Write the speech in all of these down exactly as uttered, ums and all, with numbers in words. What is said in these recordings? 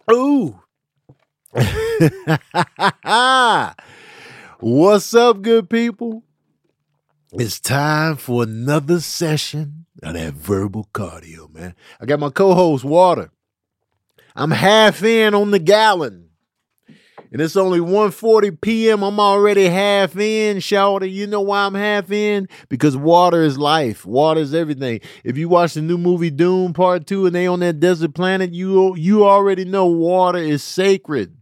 Ooh. What's up, good people? It's time for another session of that verbal cardio, man. I got my co-host, Water. I'm half in on the gallon. And it's only one forty p.m. I'm already half in, shawty. You know why I'm half in? Because water is life. Water is everything. If you watch the new movie Dune Part two and they on that desert planet, you, you already know water is sacred.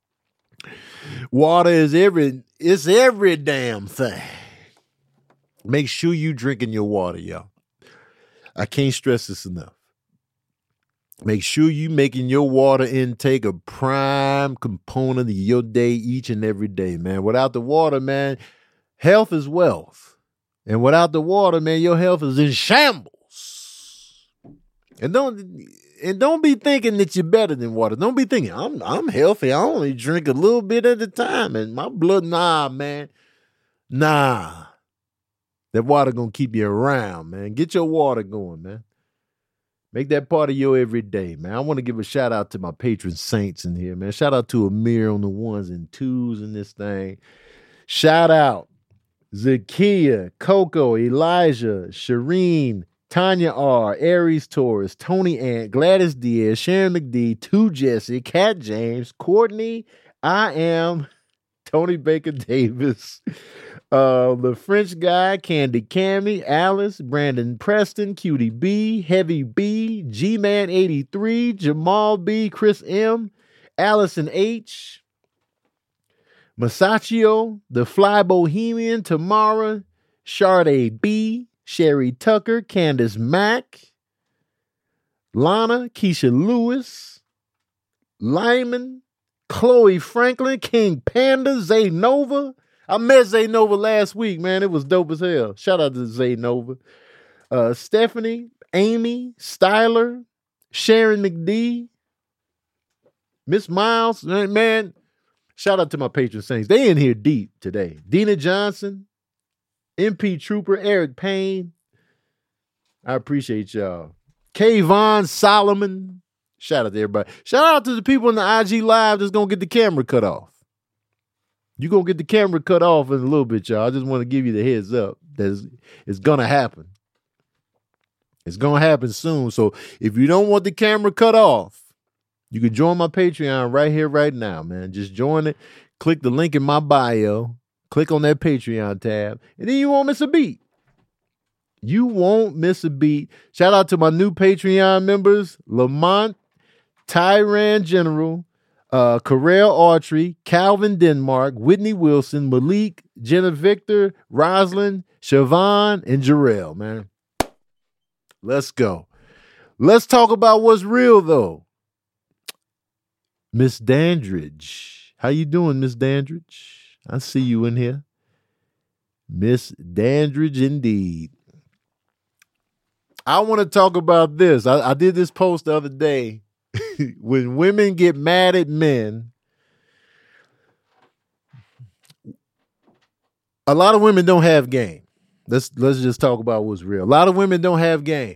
Water is every, it's every damn thing. Make sure you drinking your water, y'all. I can't stress this enough. Make sure you making your water intake a prime component of your day each and every day, man. Without the water, man, health is wealth. And without the water, man, your health is in shambles. And don't and don't be thinking that you're better than water. Don't be thinking, I'm I'm healthy. I only drink a little bit at a time. And my blood, nah, man. Nah. That water gonna keep you around, man. Get your water going, man. Make that part of your everyday, man. I want to give a shout out to my patron saints in here, man. Shout out to Amir on the ones and twos in this thing. Shout out Zakia, Coco, Elijah, Shireen, Tanya R, Aries Taurus, Tony Ant, Gladys Diaz, Sharon McD, Two Jesse, Kat James, Courtney, I am Tony Baker Davis. Uh, the French guy, Candy Cammy, Alice, Brandon Preston, Cutie B, Heavy B, G-Man eighty-three, Jamal B, Chris M, Allison H, Masaccio, The Fly Bohemian, Tamara, Sade B, Sherry Tucker, Candace Mack, Lana, Keisha Lewis, Lyman, Chloe Franklin, King Panda, Zay Nova. I met Zay Nova last week, man. It was dope as hell. Shout out to Zay Nova. Uh, Stephanie, Amy, Styler, Sharon McD, Miss Miles. Man, shout out to my patron saints. They in here deep today. Dina Johnson, M P Trooper, Eric Payne. I appreciate y'all. Kayvon Solomon. Shout out to everybody. Shout out to the people in the I G Live that's going to get the camera cut off. You're going to get the camera cut off in a little bit, y'all. I just want to give you the heads up that it's going to happen. It's going to happen soon. So if you don't want the camera cut off, you can join my Patreon right here, right now, man. Just join it. Click the link in my bio. Click on that Patreon tab. And then you won't miss a beat. You won't miss a beat. Shout out to my new Patreon members, Lamont, Tyran General, Uh, Carell Autry, Calvin Denmark, Whitney Wilson, Malik, Jenna Victor, Roslyn, Siobhan, and Jarrell, man. Let's go. Let's talk about what's real, though. Miss Dandridge. How you doing, Miss Dandridge? I see you in here. Miss Dandridge, indeed. I want to talk about this. I, I did this post the other day. When women get mad at men, a lot of women don't have game. Let's let's just talk about what's real. A lot of women don't have game.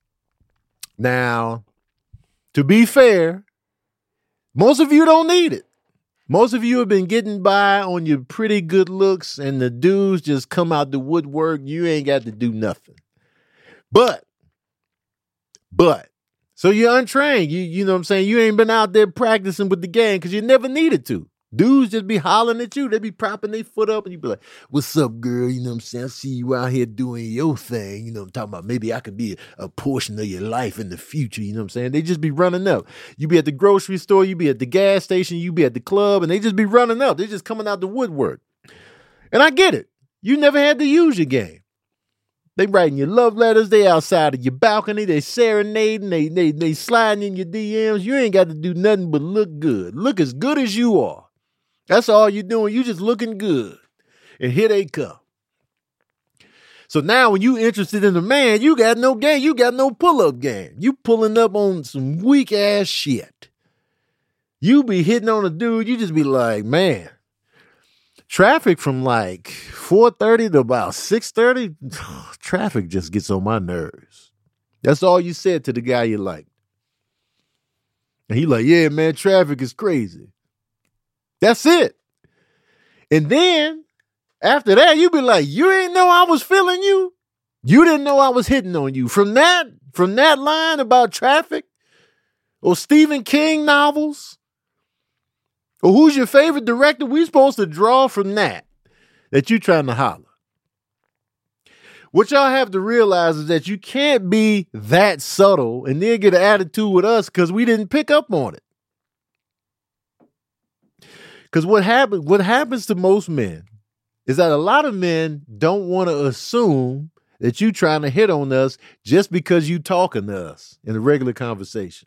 Now, to be fair, most of you don't need it. Most of you have been getting by on your pretty good looks, and the dudes just come out the woodwork. You ain't got to do nothing. But, but, So you're untrained. You you know what I'm saying? You ain't been out there practicing with the game because you never needed to. Dudes just be hollering at you. They be propping their foot up and you be like, what's up, girl? You know what I'm saying? I see you out here doing your thing. You know what I'm talking about? Maybe I could be a, a portion of your life in the future. You know what I'm saying? They just be running up. You be at the grocery store. You be at the gas station. You be at the club. And they just be running up. They're just coming out the woodwork. And I get it. You never had to use your game. They writing your love letters. They outside of your balcony. They serenading. They, they, they sliding in your D Ms. You ain't got to do nothing but look good. Look as good as you are. That's all you're doing. You just looking good. And here they come. So now when you interested in a man, you got no game. You got no pull-up game. You pulling up on some weak-ass shit. You be hitting on a dude. You just be like, man, traffic from like four thirty to about six thirty, traffic just gets on my nerves. That's all you said to the guy you like. And he like, yeah, man, traffic is crazy. That's it. And then after that, you be like, you ain't know I was feeling you. You didn't know I was hitting on you. From that, from that line about traffic or Stephen King novels or who's your favorite director, we supposed to draw from that, that you trying to holler. What y'all have to realize is that you can't be that subtle and then get an attitude with us because we didn't pick up on it. Because what happens, what happens to most men is that a lot of men don't want to assume that you trying to hit on us just because you talking to us in a regular conversation.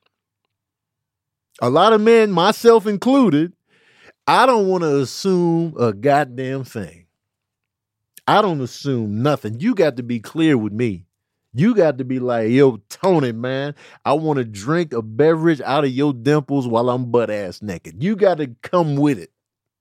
A lot of men, myself included, I don't want to assume a goddamn thing. I don't assume nothing. You got to be clear with me. You got to be like, yo, Tony, man, I want to drink a beverage out of your dimples while I'm butt ass naked. You got to come with it.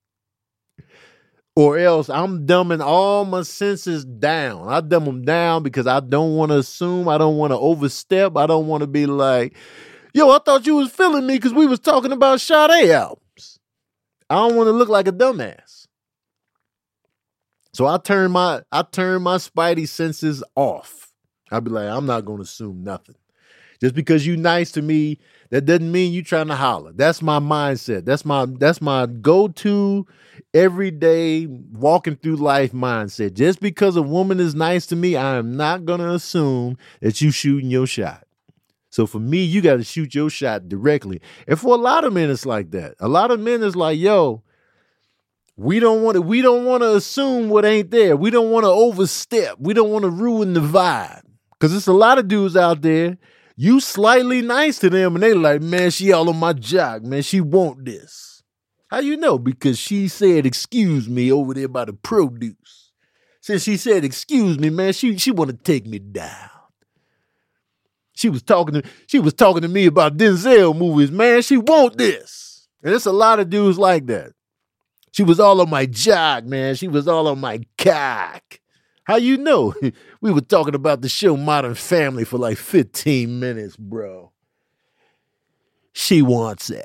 Or else I'm dumbing all my senses down. I dumb them down because I don't want to assume. I don't want to overstep. I don't want to be like, yo, I thought you was feeling me because we was talking about Sade albums. I don't want to look like a dumbass. So I turn my I turn my spidey senses off. I'll be like, I'm not going to assume nothing. Just because you nice to me, that doesn't mean you trying to holler. That's my mindset. That's my that's my go-to everyday walking through life mindset. Just because a woman is nice to me, I am not going to assume that you shooting your shot. So for me, you got to shoot your shot directly. And for a lot of men, it's like that. A lot of men is like, yo, We don't want to, we don't want to assume what ain't there. We don't want to overstep. We don't want to ruin the vibe. Cause there's a lot of dudes out there, you slightly nice to them and they like, man, she all on my jock, man. She want this. How you know? Because she said, excuse me over there by the produce. Since she said, excuse me, man, she, she want to take me down. She was talking to, she was talking to me about Denzel movies, man. She want this. And there's a lot of dudes like that. She was all on my jock, man. She was all on my cock. How you know? We were talking about the show Modern Family for like fifteen minutes, bro. She wants it.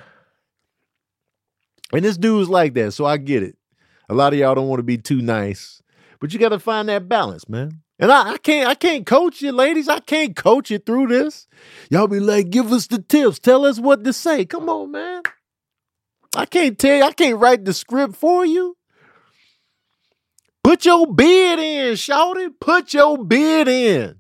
And this dude's like that, so I get it. A lot of y'all don't want to be too nice, but you got to find that balance, man. And I, I can't, I can't coach you, ladies. I can't coach you through this. Y'all be like, give us the tips. Tell us what to say. Come on, man. I can't tell you, I can't write the script for you. Put your bid in, shawty. Put your bid in.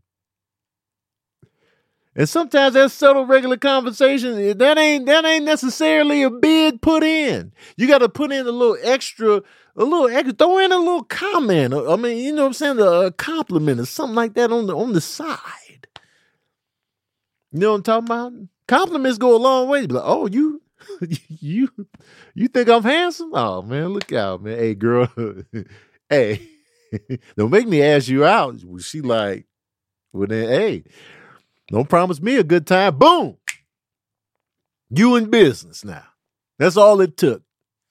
And sometimes that subtle regular conversation, that ain't that ain't necessarily a bid put in. You got to put in a little extra, a little extra, throw in a little comment. I mean, you know what I'm saying? A compliment or something like that on the on the side. You know what I'm talking about? Compliments go a long way. You be like, oh, you you you think I'm handsome? Oh man, look out, man. Hey girl, hey, don't make me ask you out. She like, well then, hey, don't promise me a good time. Boom, you in business now. That's all it took.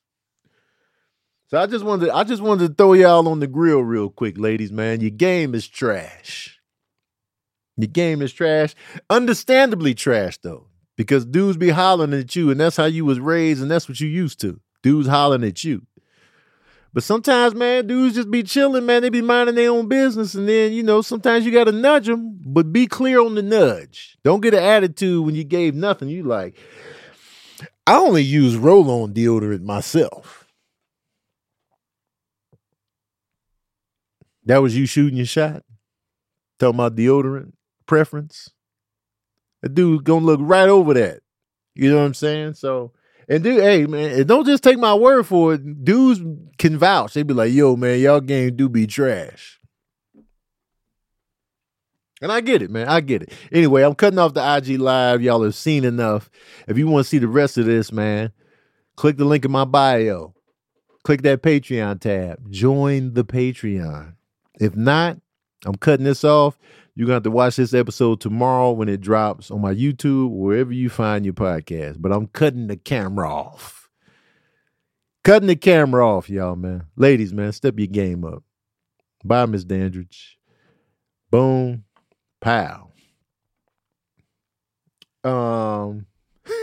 So I just wanted, to, I just wanted to throw y'all on the grill real quick, ladies. Man, your game is trash. Your game is trash. Understandably trash though. Because dudes be hollering at you, and that's how you was raised, and that's what you used to. Dudes hollering at you. But sometimes, man, dudes just be chilling, man. They be minding their own business, and then, you know, sometimes you got to nudge them, but be clear on the nudge. Don't get an attitude when you gave nothing. You like, I only use roll-on deodorant myself. That was you shooting your shot? Talking about deodorant preference? A dude gonna look right over that. You know what I'm saying? So, and dude, hey, man, and don't just take my word for it. Dudes can vouch. They be like, yo, man, y'all game do be trash. And I get it, man. I get it. Anyway, I'm cutting off the I G Live. Y'all have seen enough. If you want to see the rest of this, man, click the link in my bio. Click that Patreon tab. Join the Patreon. If not, I'm cutting this off. You're going to have to watch this episode tomorrow when it drops on my YouTube, wherever you find your podcast. But I'm cutting the camera off. Cutting the camera off, y'all, man. Ladies, man, step your game up. Bye, Miss Dandridge. Boom. Pow. Um...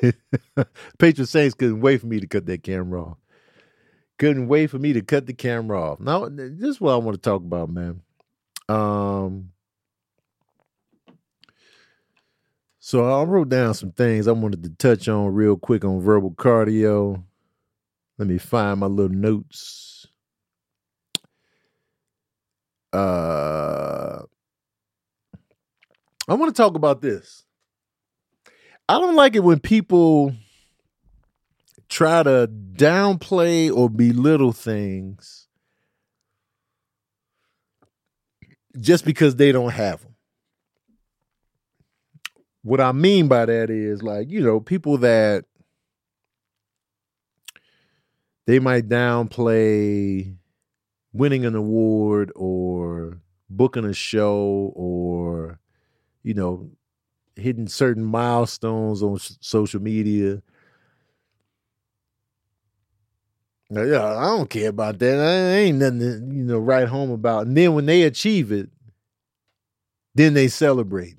Patriot Saints couldn't wait for me to cut that camera off. Couldn't wait for me to cut the camera off. Now, this is what I want to talk about, man. Um, so I wrote down some things I wanted to touch on real quick on verbal cardio. Let me find my little notes. Uh, I want to talk about this. I don't like it when people try to downplay or belittle things just because they don't have them. What I mean by that is, like, you know, people that they might downplay winning an award or booking a show or, you know, hitting certain milestones on social media. Yeah, I don't care about that. I ain't nothing to, you know, write home about. And then when they achieve it, then they celebrate.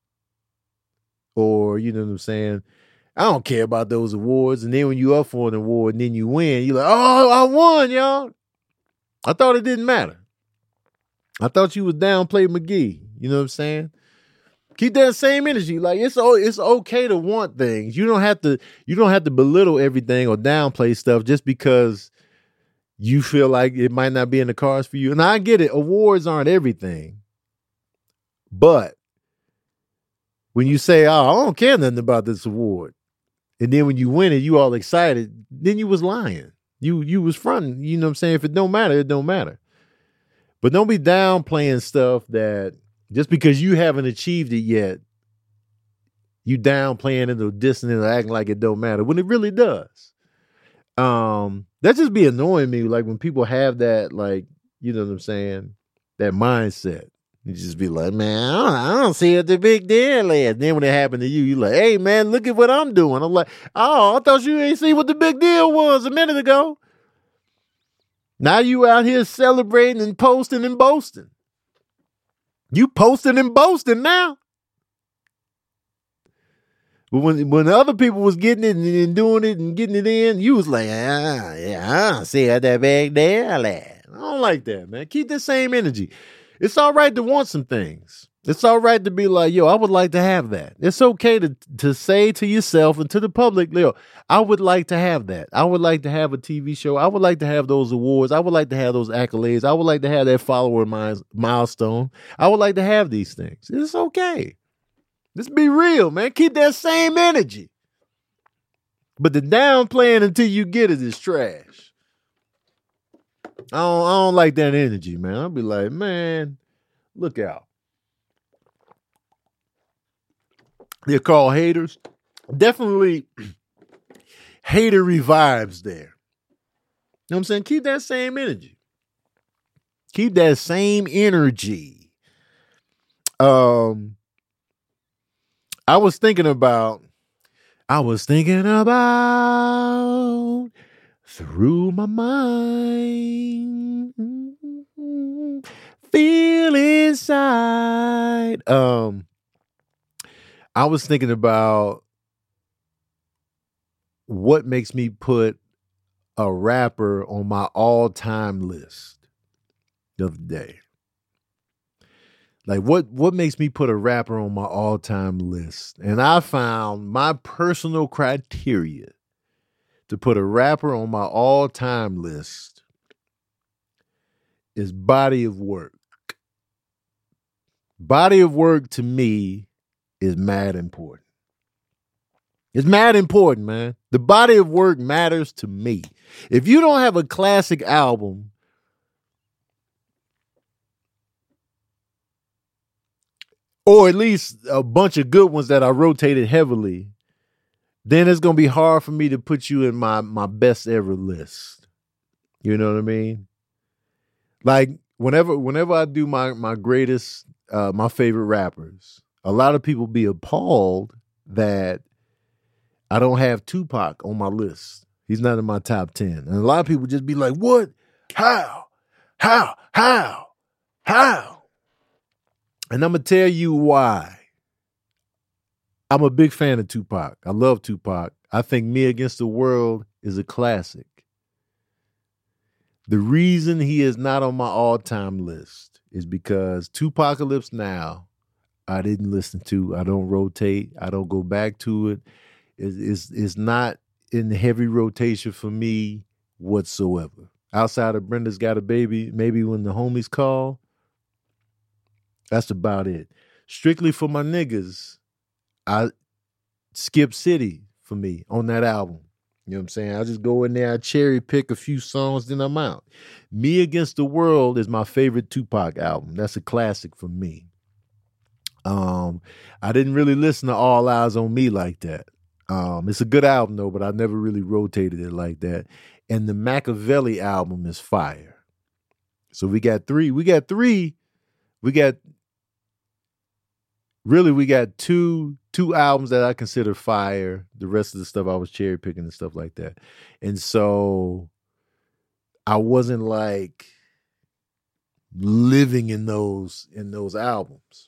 Or, you know what I'm saying? I don't care about those awards. And then when you up for an award and then you win, you're like, oh, I won, y'all. I thought it didn't matter. I thought you was downplay McGee. You know what I'm saying? Keep that same energy. Like, it's it's okay to want things. You don't have to you don't have to belittle everything or downplay stuff just because you feel like it might not be in the cards for you. And I get it. Awards aren't everything. But when you say, oh, I don't care nothing about this award, and then when you win it, you all excited, then you was lying. You you was fronting. You know what I'm saying? If it don't matter, it don't matter. But don't be downplaying stuff that just because you haven't achieved it yet, you downplaying it or dissing it or acting like it don't matter when it really does. Um, that just be annoying me. Like when people have that, like, you know what I'm saying, that mindset. You just be like, man, I don't, I don't see it the big deal is. Then when it happened to you, you like, hey, man, look at what I'm doing. I'm like, oh, I thought you ain't see what the big deal was a minute ago. Now you out here celebrating and posting and boasting. You posting and boasting now. But when when other people was getting it and, and doing it and getting it in, you was like, ah, yeah, I don't see how that big deal is. I don't like that, man. Keep the same energy. It's all right to want some things. It's all right to be like, yo, I would like to have that. It's okay to, to say to yourself and to the public, yo, I would like to have that. I would like to have a T V show. I would like to have those awards. I would like to have those accolades. I would like to have that follower miles, milestone. I would like to have these things. It's okay. Let's be real, man. Keep that same energy. But the downplaying until you get it is trash. I don't, I don't like that energy, man. I'll be like, man, look out. They're called haters. Definitely hatery vibes there. You know what I'm saying? Keep that same energy. Keep that same energy. Um, I was thinking about, I was thinking about through my mind, feel inside. Um, I was thinking about what makes me put a rapper on my all-time list the other day. Like, what, what makes me put a rapper on my all-time list? And I found my personal criteria to put a rapper on my all-time list is body of work. Body of work to me is mad important. It's mad important, man. The body of work matters to me. If you don't have a classic album, or at least a bunch of good ones that I rotated heavily, then it's going to be hard for me to put you in my, my best ever list. You know what I mean? Like whenever, whenever I do my, my greatest, uh, my favorite rappers, a lot of people be appalled that I don't have Tupac on my list. He's not in my top ten. And a lot of people just be like, what? How? How? How? How? And I'm going to tell you why I'm a big fan of Tupac. I love Tupac. I think Me Against the World is a classic. The reason he is not on my all-time list is because Tupacalypse Now, I didn't listen to. I don't rotate. I don't go back to it. It's, it's, it's not in heavy rotation for me whatsoever. Outside of Brenda's Got a Baby, maybe When the Homies Call, that's about it. Strictly for my niggas, I Skip City for me on that album. You know what I'm saying? I just go in there, I cherry pick a few songs, then I'm out. Me Against the World is my favorite Tupac album. That's a classic for me. Um, I didn't really listen to All Eyes on Me like that. Um, it's a good album though, but I never really rotated it like that. And the Machiavelli album is fire. So we got three. We got three. We got really we got two two albums that I consider fire. The rest of the stuff I was cherry picking and stuff like that. And so I wasn't like living in those in those albums.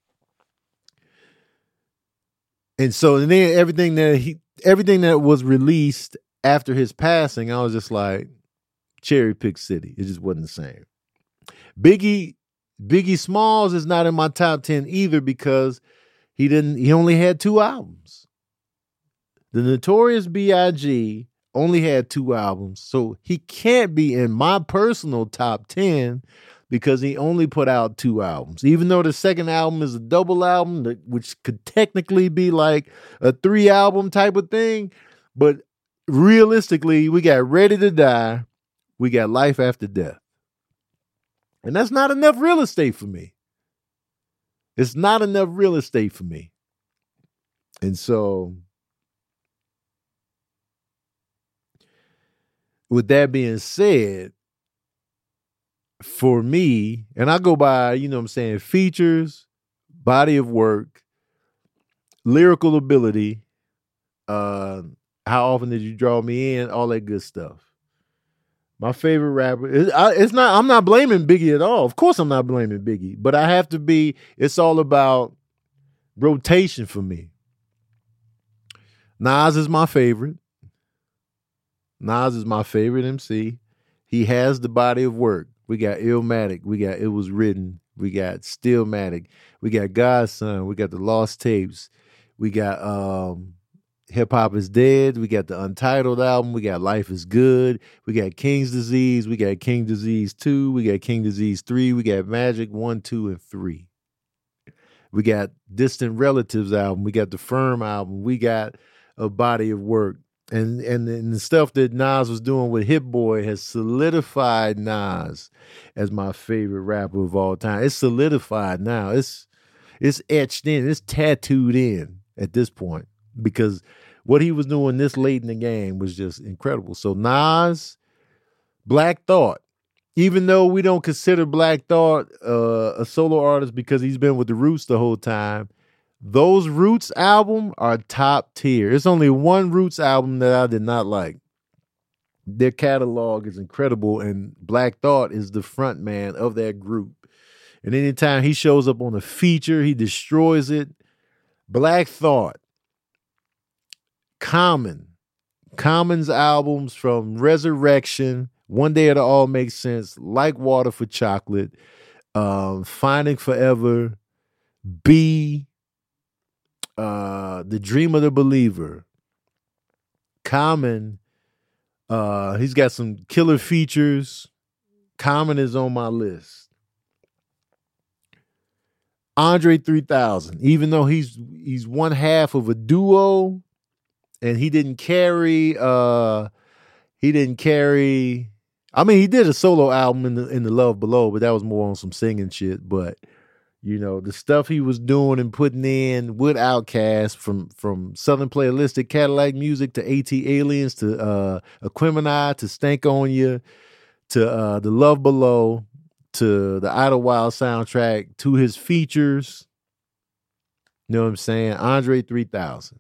And so and then everything that he everything that was released after his passing, I was just like, cherry pick City. It just wasn't the same. Biggie, Biggie Smalls is not in my top ten either because he didn't he only had two albums. The Notorious B I G only had two albums. So he can't be in my personal top ten because he only put out two albums. Even though the second album is a double album, which could technically be like a three album type of thing. But realistically, we got Ready to Die. We got Life After Death. And that's not enough real estate for me. It's not enough real estate for me. And so, with that being said, for me, and I go by, you know what I'm saying, features, body of work, lyrical ability, uh, how often did you draw me in, all that good stuff. My favorite rapper, it, I, it's not, I'm not blaming Biggie at all. Of course I'm not blaming Biggie, but I have to be, it's all about rotation for me. Nas is my favorite. Nas is my favorite M C. He has the body of work. We got Illmatic. We got It Was Written. We got Stillmatic. We got Godson. We got the Lost Tapes. We got um, Hip Hop Is Dead. We got the Untitled album. We got Life Is Good. We got King's Disease. We got King Disease two. We got King Disease three. We got Magic one, two, and three. We got Distant Relatives album. We got the Firm album. We got a body of work. And, and and the stuff that Nas was doing with Hit Boy has solidified Nas as my favorite rapper of all time. It's solidified now. It's it's etched in. It's tattooed in at this point because what he was doing this late in the game was just incredible. So Nas, Black Thought, even though we don't consider Black Thought uh, a solo artist because he's been with the Roots the whole time, those Roots album are top tier. It's only one Roots album that I did not like. Their catalog is incredible, and Black Thought is the front man of that group. And anytime he shows up on a feature, he destroys it. Black Thought, Common, Common's albums from Resurrection, One Day It'll All Make Sense, Like Water for Chocolate, um, Finding Forever, B, Uh, The Dream of the Believer. Common, uh, he's got some killer features. Common is on my list. Andre three thousand, even though he's he's one half of a duo, and he didn't carry. Uh, he didn't carry. I mean, he did a solo album in the in the Love Below, but that was more on some singing shit. But you know, the stuff he was doing and putting in with Outkast, from from Southern Playalistic Cadillac Music to AT Aliens to uh, Aquemini to Stank On Ya to uh, the Love Below to the Idlewild soundtrack to his features. You know what I'm saying? Andre three thousand.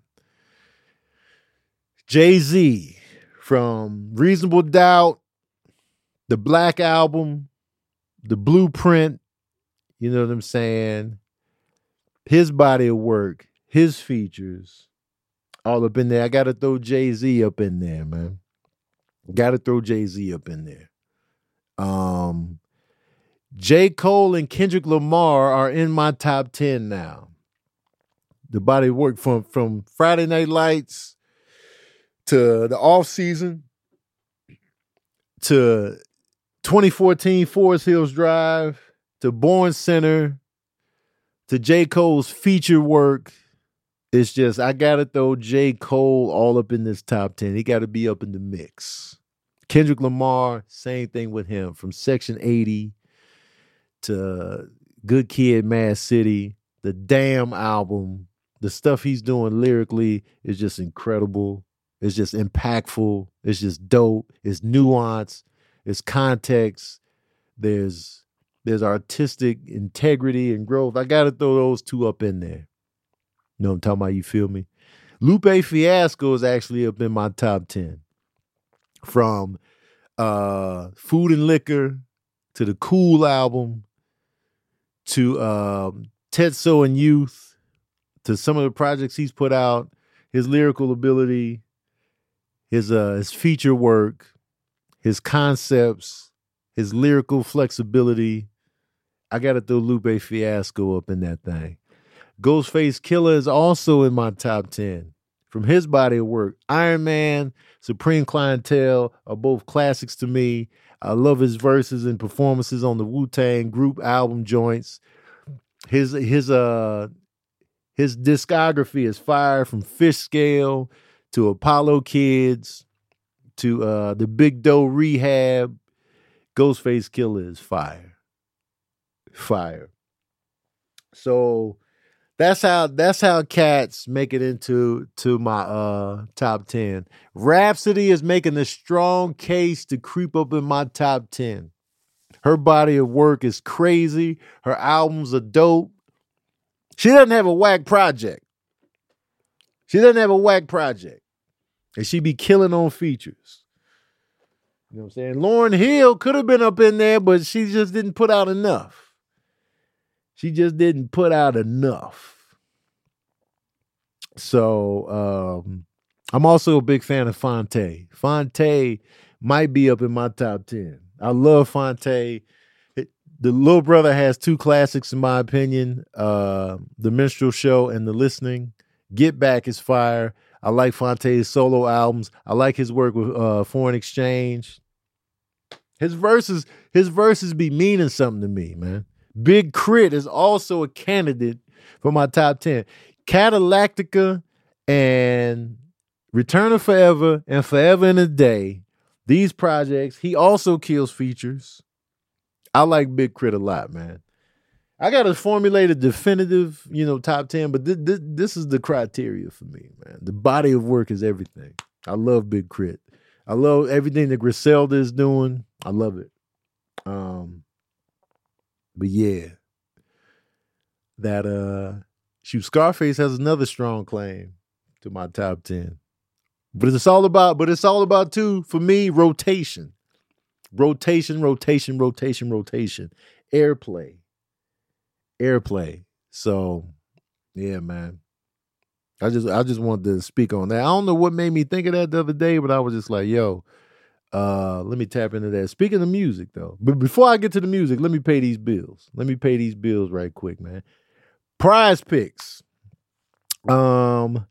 Jay-Z, from Reasonable Doubt, the Black Album, the Blueprint, you know what I'm saying? His body of work, his features all up in there. I got to throw Jay-Z up in there, man. Got to throw Jay-Z up in there. Um, J. Cole and Kendrick Lamar are in my top ten now. The body of work from, from Friday Night Lights to the off season to twenty fourteen Forest Hills Drive to Born Center to J. Cole's feature work. It's just, I got to throw J. Cole all up in this top ten. He got to be up in the mix. Kendrick Lamar, same thing with him. From Section eighty to Good Kid, Mad City, the Damn album, the stuff he's doing lyrically is just incredible. It's just impactful. It's just dope. It's nuance. It's context. There's there's artistic integrity and growth. I got to throw those two up in there. You know what I'm talking about? You feel me? Lupe Fiasco is actually up in my top ten. From uh, Food and Liquor to the Cool album to um, Tetsuo and Youth to some of the projects he's put out, his lyrical ability, his uh, his feature work, his concepts, his lyrical flexibility. I got to throw Lupe Fiasco up in that thing. Ghostface Killah is also in my top ten. From his body of work, Iron Man, Supreme Clientele are both classics to me. I love his verses and performances on the Wu-Tang group album joints. His his uh his discography is fire, from Fish Scale to Apollo Kids to uh the Big Doe Rehab. Ghostface Killah is fire. Fire. So That's how that's how cats make it into to my uh, top ten. Rhapsody is making a strong case to creep up in my top ten. Her body of work is crazy. Her albums are dope. She doesn't have a whack project. She doesn't have a whack project. And she be killing on features. You know what I'm saying? Lauryn Hill could have been up in there, but she just didn't put out enough. She just didn't put out enough. So um, I'm also a big fan of Phonte. Phonte might be up in my top ten. I love Phonte. It, the little brother has two classics, in my opinion. Uh, the Minstrel Show and The Listening. Get Back is fire. I like Phonte's solo albums. I like his work with uh, Foreign Exchange. His verses, his verses be meaning something to me, man. Big Crit is also a candidate for my top ten. Catalactica and Return of Forever and Forever in a Day. These projects, he also kills features. I like Big Crit a lot, man. I got to formulate a definitive, you know, top ten, but th- th- this is the criteria for me, man. The body of work is everything. I love Big Crit. I love everything that Griselda is doing. I love it. Um, But yeah, that uh, shoot, Scarface has another strong claim to my top ten. But it's all about, but it's all about too, for me, rotation, rotation, rotation, rotation, rotation, airplay, airplay. So yeah, man, I just, I just wanted to speak on that. I don't know what made me think of that the other day, but I was just like, yo. Uh, let me tap into that. Speaking of music, though, but before I get to the music, let me pay these bills. Let me pay these bills right quick, man. Prize Picks. Um,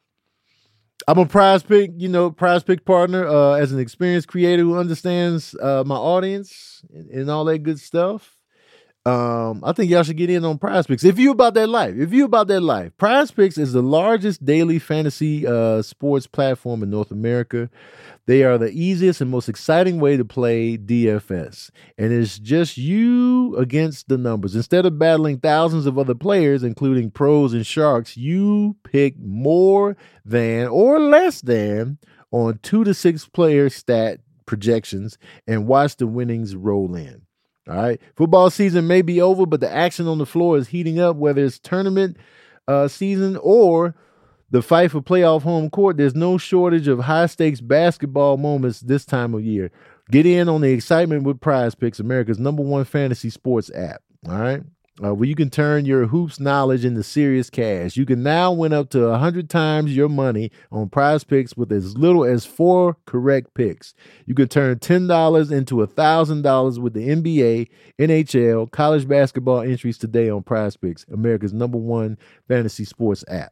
I'm a Prize Pick, you know, Prize Pick partner. Uh, as an experienced creator who understands uh my audience and, and all that good stuff. Um, I think y'all should get in on Prize Picks. If you about that life, if you about that life, Prize Picks is the largest daily fantasy uh, sports platform in North America. They are the easiest and most exciting way to play D F S. And it's just you against the numbers. Instead of battling thousands of other players, including pros and sharks, you pick more than or less than on two to six player stat projections and watch the winnings roll in. All right. Football season may be over, but the action on the floor is heating up, whether it's tournament uh, season or the fight for playoff home court. There's no shortage of high-stakes basketball moments this time of year. Get in on the excitement with Prize Picks, America's number one fantasy sports app. All right. uh, where you can turn your hoops knowledge into serious cash. You can now win up to one hundred times your money on Prize Picks with as little as four correct picks. You can turn ten dollars into one thousand dollars with the N B A, N H L, college basketball entries today on Prize Picks, America's number one fantasy sports app.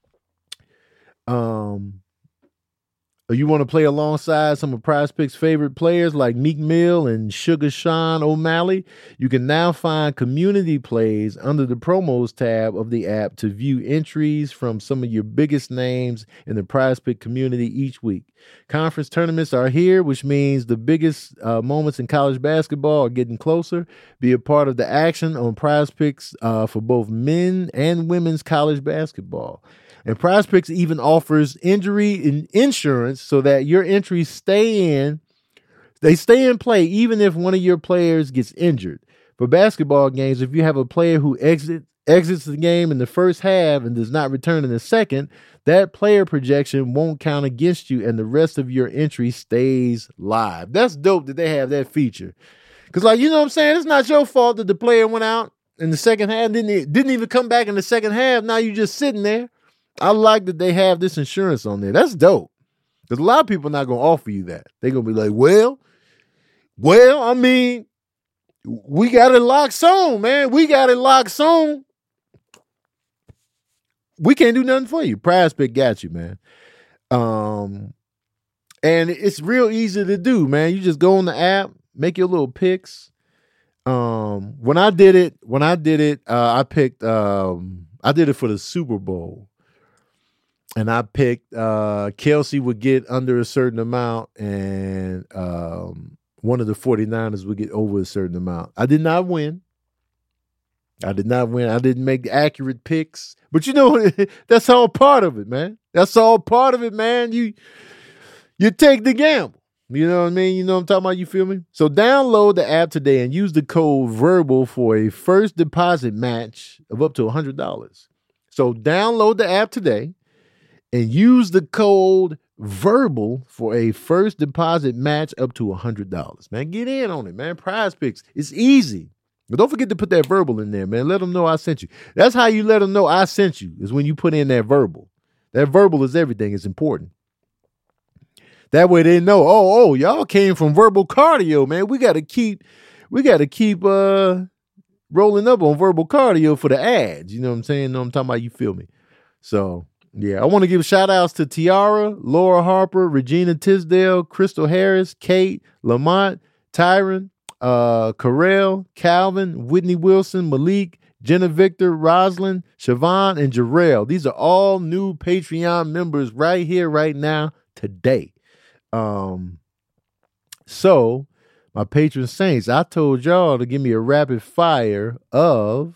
Um... You want to play alongside some of Prize Picks' favorite players like Meek Mill and Sugar Sean O'Malley? You can now find community plays under the promos tab of the app to view entries from some of your biggest names in the Prize Pick community each week. Conference tournaments are here, which means the biggest uh, moments in college basketball are getting closer. Be a part of the action on Prize Picks uh, for both men and women's college basketball. And Prize Picks even offers injury in insurance so that your entries stay in, they stay in play even if one of your players gets injured. For basketball games, if you have a player who exit, exits the game in the first half and does not return in the second, that player projection won't count against you and the rest of your entry stays live. That's dope that they have that feature. Because, like, you know what I'm saying? It's not your fault that the player went out in the second half, didn't, didn't even come back in the second half. Now you're just sitting there. I like that they have this insurance on there. That's dope. Because a lot of people are not going to offer you that. They're going to be like, well, well, I mean, we got it locked on, man. We got it locked on. We can't do nothing for you. Prize Pick got you, man. Um, and it's real easy to do, man. You just go on the app, make your little picks. Um, when I did it, when I did it, uh, I picked, um, I did it for the Super Bowl. And I picked uh, Kelsey would get under a certain amount and um, one of the 49ers would get over a certain amount. I did not win. I did not win. I didn't make accurate picks. But you know, that's all part of it, man. That's all part of it, man. You you take the gamble. You know what I mean? You know what I'm talking about? You feel me? So download the app today and use the code VERBAL for a first deposit match of up to one hundred dollars. So download the app today and use the code VERBAL for a first deposit match up to one hundred dollars. Man, get in on it, man. Prize Picks. It's easy. But don't forget to put that verbal in there, man. Let them know I sent you. That's how you let them know I sent you, is when you put in that verbal. That verbal is everything. It's important. That way they know, oh, oh, y'all came from Verbal Cardio, man. We got to keep, we got to keep uh, rolling up on Verbal Cardio for the ads. You know what I'm saying? You know what I'm talking about? You feel me? So, yeah, I want to give shout outs to Tiara, Laura Harper, Regina Tisdale, Crystal Harris, Kate, Lamont, Tyron, uh, Carell, Calvin, Whitney Wilson, Malik, Jenna Victor, Roslyn, Siobhan, and Jarrell. These are all new Patreon members right here, right now, today. Um, so, my patron saints, I told y'all to give me a rapid fire of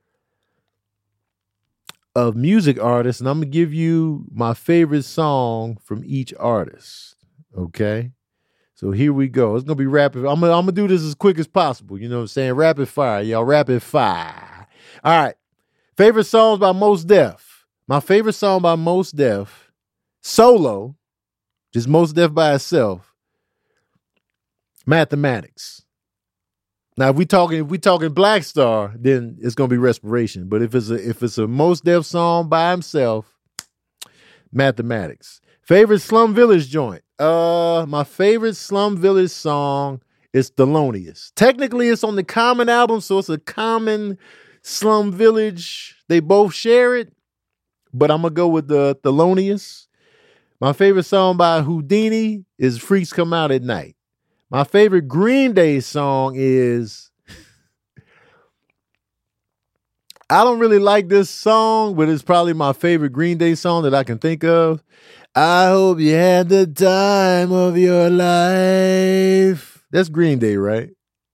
of music artists, and I'm going to give you my favorite song from each artist, okay? So here we go. It's going to be rapid. I'm going I'm to do this as quick as possible, you know what I'm saying? Rapid fire, y'all, rapid fire. All right. Favorite songs by Mos Def. My favorite song by Mos Def, solo, just Mos Def by itself, Mathematics. Now, if we talking if we talking Black Star, then it's gonna be Respiration. But if it's a if it's a Mos Def song by himself, Mathematics. Favorite Slum Village joint. Uh, my favorite Slum Village song is Thelonious. Technically, it's on the Common album, so it's a Common Slum Village. They both share it, but I'm gonna go with the Thelonious. My favorite song by Houdini is Freaks Come Out at Night. My favorite Green Day song is, I don't really like this song, but it's probably my favorite Green Day song that I can think of. I hope you had the time of your life. That's Green Day, right?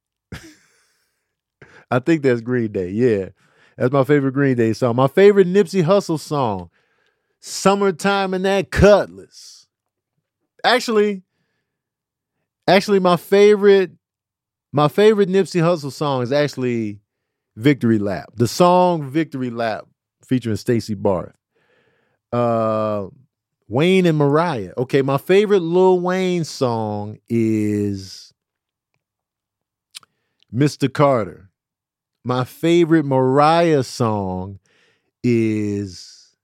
I think that's Green Day, yeah. That's my favorite Green Day song. My favorite Nipsey Hussle song, Summertime and That Cutlass. Actually, Actually, my favorite, my favorite Nipsey Hussle song is actually Victory Lap. The song Victory Lap featuring Stacey Barth. Uh, Wayne and Mariah. Okay, my favorite Lil Wayne song is Mister Carter. my favorite Mariah song is,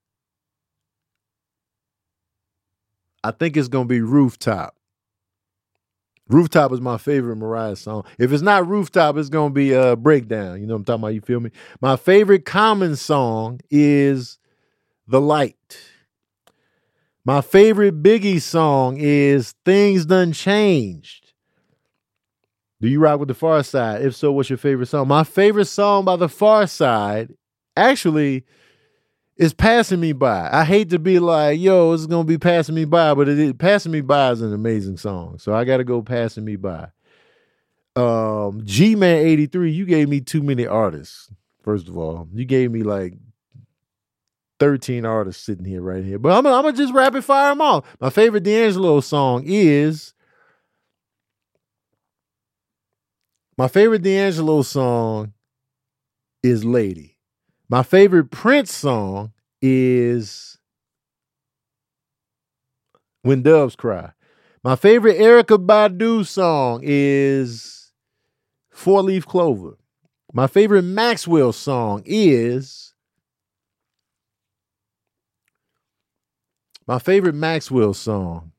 I think it's going to be Rooftop. Rooftop is my favorite Mariah song. If it's not Rooftop, it's going to be uh, Breakdown. You know what I'm talking about? You feel me? My favorite Common song is The Light. My favorite Biggie song is Things Done Changed. Do you rock with The Pharcyde? If so, what's your favorite song? My favorite song by The Pharcyde actually is Passing Me By. I hate to be like, yo, it's going to be Passing Me By, but it is, Passing Me By is an amazing song. So I got to go Passing Me By. Um, G-Man eighty-three, you gave me too many artists, first of all. You gave me like thirteen artists sitting here right here. But I'm, I'm going to just rapid fire them all. My favorite D'Angelo song is... My favorite D'Angelo song is Lady. My favorite Prince song is When Doves Cry. My favorite Erykah Badu song is Four Leaf Clover. My favorite Maxwell song is My favorite Maxwell song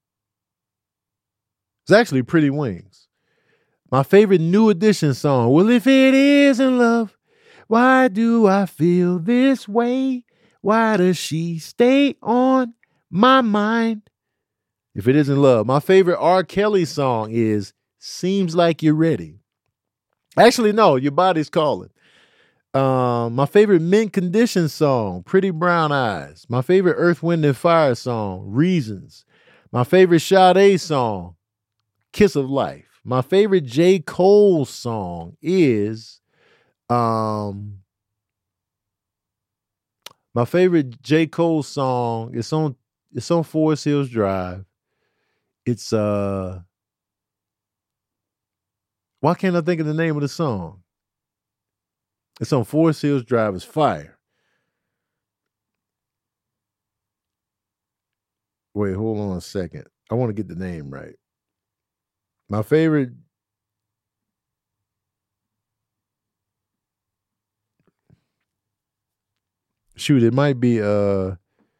is actually Pretty Wings. My favorite New Edition song, well, if it isn't love, why do I feel this way? Why does she stay on my mind? If it isn't love. My favorite R. Kelly song is Seems Like You're Ready. Actually, no, Your Body's Calling. Um, my favorite Mint Condition song, Pretty Brown Eyes. My favorite Earth, Wind, and Fire song, Reasons. My favorite Sade song, Kiss of Life. My favorite J. Cole song is, um, my favorite J. Cole song, it's on, it's on Forest Hills Drive. It's, uh, why can't I think of the name of the song? It's on Forest Hills Drive. It's fire. Wait, hold on a second. I want to get the name right. My favorite, shoot, it might be uh,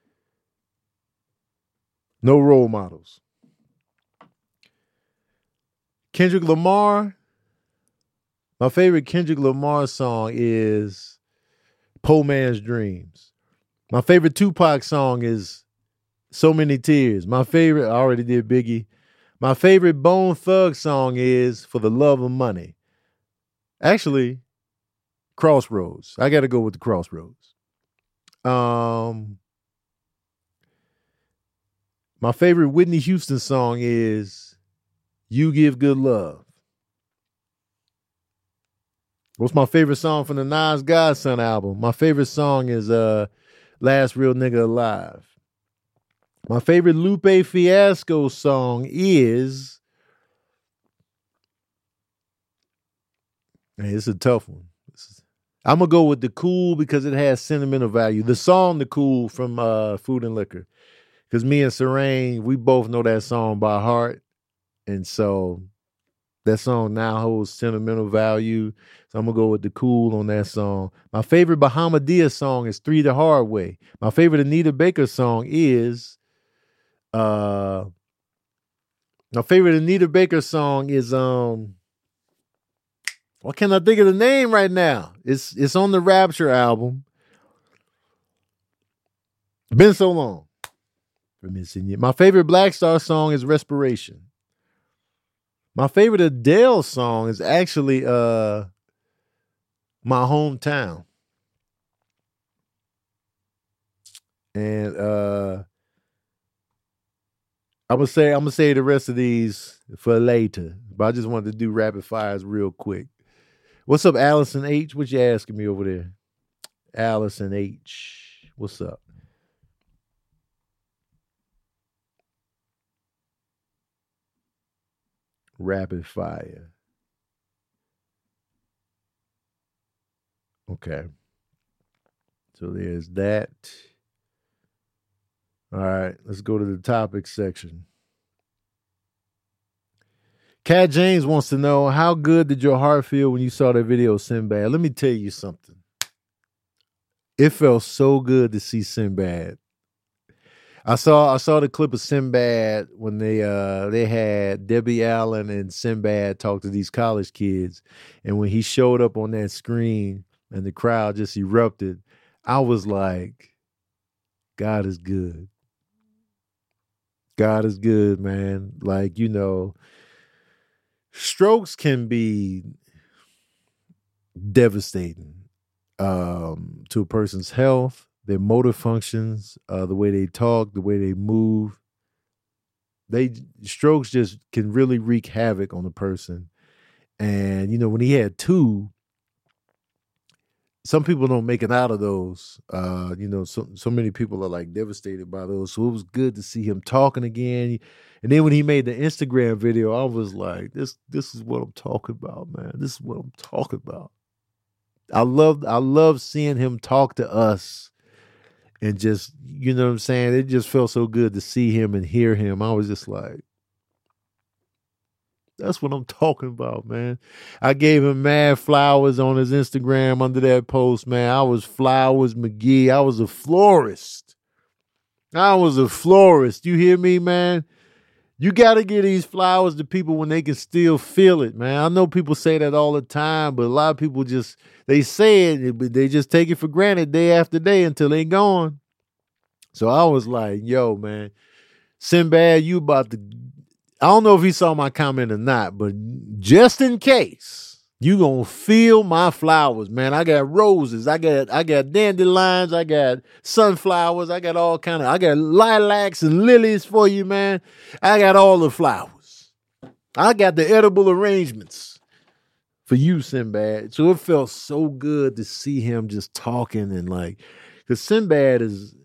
No Role Models. Kendrick Lamar. My favorite Kendrick Lamar song is Poor Man's Dreams. My favorite Tupac song is So Many Tears. My favorite, I already did Biggie. My favorite Bone Thug song is For the Love of Money. Actually, Crossroads. I got to go with the Crossroads. Um, my favorite Whitney Houston song is You Give Good Love. What's my favorite song from the Nas Godson album? My favorite song is uh, Last Real Nigga Alive. My favorite Lupe Fiasco song is... Hey, it's a tough one. I'm going to go with The Cool because it has sentimental value. The song The Cool from uh, Food and Liquor. Because me and Serene, we both know that song by heart. And so that song now holds sentimental value. So I'm going to go with The Cool on that song. My favorite Bahamadia song is Three the Hard Way. My favorite Anita Baker song is... Uh, my favorite Anita Baker song is... um. What can I think of the name right now? It's it's on the Rapture album. Been so long. For missing you. My favorite Black Star song is Respiration. My favorite Adele song is actually uh My Hometown. And uh I'm gonna say I'm gonna say the rest of these for later. But I just wanted to do rapid fires real quick. What's up, Allison H? What you asking me over there? Allison H. What's up? Rapid fire. Okay. So there's that. All right, let's go to the topic section. Cat James wants to know, how good did your heart feel when you saw that video of Sinbad? Let me tell you something. It felt so good to see Sinbad. I saw I saw the clip of Sinbad when they uh they had Debbie Allen and Sinbad talk to these college kids, and when he showed up on that screen and the crowd just erupted, I was like, God is good. God is good, man. Like, you know, strokes can be devastating um, to a person's health, their motor functions, uh, the way they talk, the way they move. They strokes just can really wreak havoc on a person. And, you know, when he had two, some people don't make it out of those. Uh, you know, so so many people are like devastated by those. So it was good to see him talking again. And then when he made the Instagram video, I was like, this this is what I'm talking about, man. This is what I'm talking about. I love I love seeing him talk to us and just, you know what I'm saying? It just felt so good to see him and hear him. I was just like, that's what I'm talking about, man. I gave him mad flowers on his Instagram under that post, man. I was Flowers McGee. I was a florist. I was a florist. You hear me, man? You got to give these flowers to people when they can still feel it, man. I know people say that all the time, but a lot of people just, they say it, but they just take it for granted day after day until they gone. So I was like, yo, man, Sinbad, you about to, I don't know if he saw my comment or not, but just in case, you gonna feel my flowers, man. I got roses, I got I got dandelions, I got sunflowers, I got all kind of, I got lilacs and lilies for you, man. I got all the flowers. I got the edible arrangements for you, Sinbad. So it felt so good to see him just talking and like, because Sinbad is,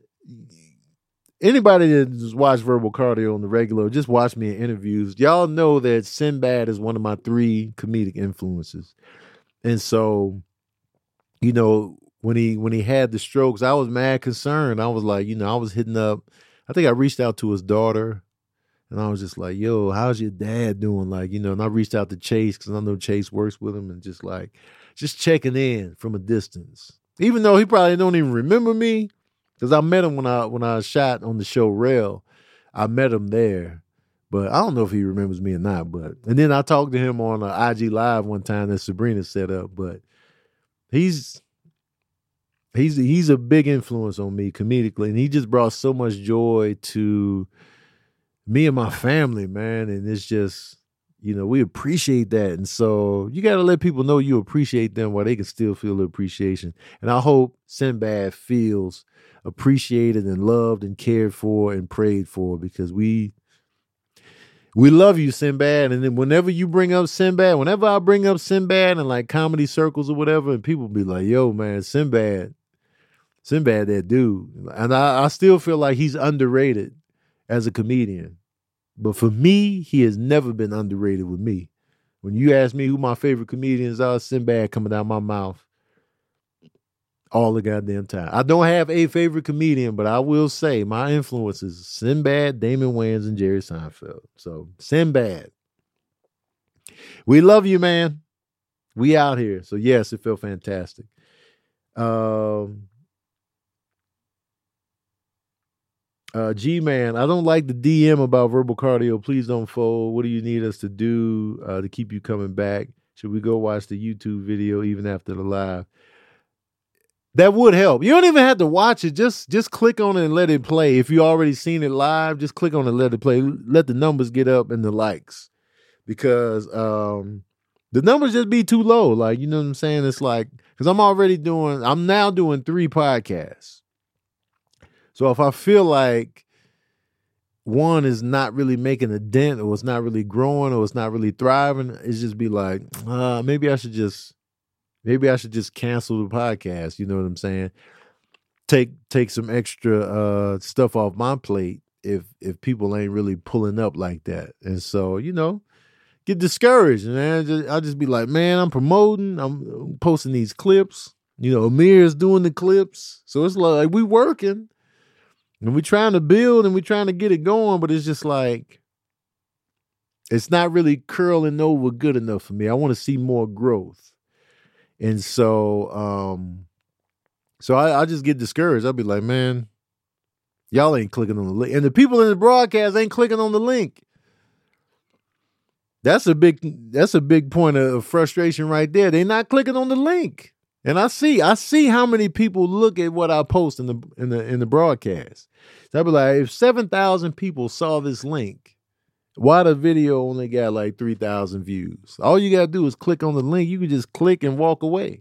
anybody that just watch Verbal Cardio on the regular, just watch me in interviews, y'all know that Sinbad is one of my three comedic influences. And so, you know, when he when he had the strokes, I was mad concerned. I was like, you know, I was hitting up, I think I reached out to his daughter, and I was just like, yo, how's your dad doing? Like, you know, and I reached out to Chase because I know Chase works with him, and just like, just checking in from a distance. Even though he probably don't even remember me, because I met him when I when I shot on the show Rail. I met him there. But I don't know if he remembers me or not. But and then I talked to him on uh, I G Live one time that Sabrina set up. But he's he's he's a big influence on me comedically. And he just brought so much joy to me and my family, man. And it's just, you know, we appreciate that. And so you got to let people know you appreciate them while they can still feel the appreciation. And I hope Sinbad feels appreciated and loved and cared for and prayed for, because we we love you, Sinbad. And then whenever you bring up Sinbad, whenever I bring up Sinbad in like comedy circles or whatever, and people be like, yo, man, Sinbad, Sinbad, that dude. And I, I still feel like he's underrated as a comedian. But for me, he has never been underrated with me. When you ask me who my favorite comedians are, Sinbad coming out my mouth all the goddamn time. I don't have a favorite comedian, but I will say my influences: Sinbad, Damon Wayans, and Jerry Seinfeld. So Sinbad, we love you, man. We out here. So yes, it felt fantastic. Um, uh, G-Man, I don't like the D M about Verbal Cardio. Please don't fold. What do you need us to do uh, to keep you coming back? Should we go watch the YouTube video even after the live? That would help. You don't even have to watch it. Just just click on it and let it play. If you already seen it live, just click on it and let it play. Let the numbers get up and the likes. Because um, the numbers just be too low. Like, you know what I'm saying? It's like, because I'm already doing, I'm now doing three podcasts. So if I feel like one is not really making a dent, or it's not really growing, or it's not really thriving, it's just be like, uh, maybe I should just Maybe I should just cancel the podcast. You know what I'm saying? Take take some extra uh, stuff off my plate if if people ain't really pulling up like that. And so, you know, get discouraged. Man, just, I'll just be like, man, I'm promoting. I'm posting these clips. You know, Amir's doing the clips. So it's like we working. And we're trying to build and we're trying to get it going. But it's just like, It's not really curling over good enough for me. I want to see more growth. And so, um, so I, I just get discouraged. I'll be like, man, y'all ain't clicking on the link. And the people in the broadcast ain't clicking on the link. That's a big, that's a big point of frustration right there. They're not clicking on the link. And I see, I see how many people look at what I post in the in the in the broadcast. So I'll be like, if seven thousand people saw this link, why the video only got like three thousand views? All you got to do is click on the link. You can just click and walk away.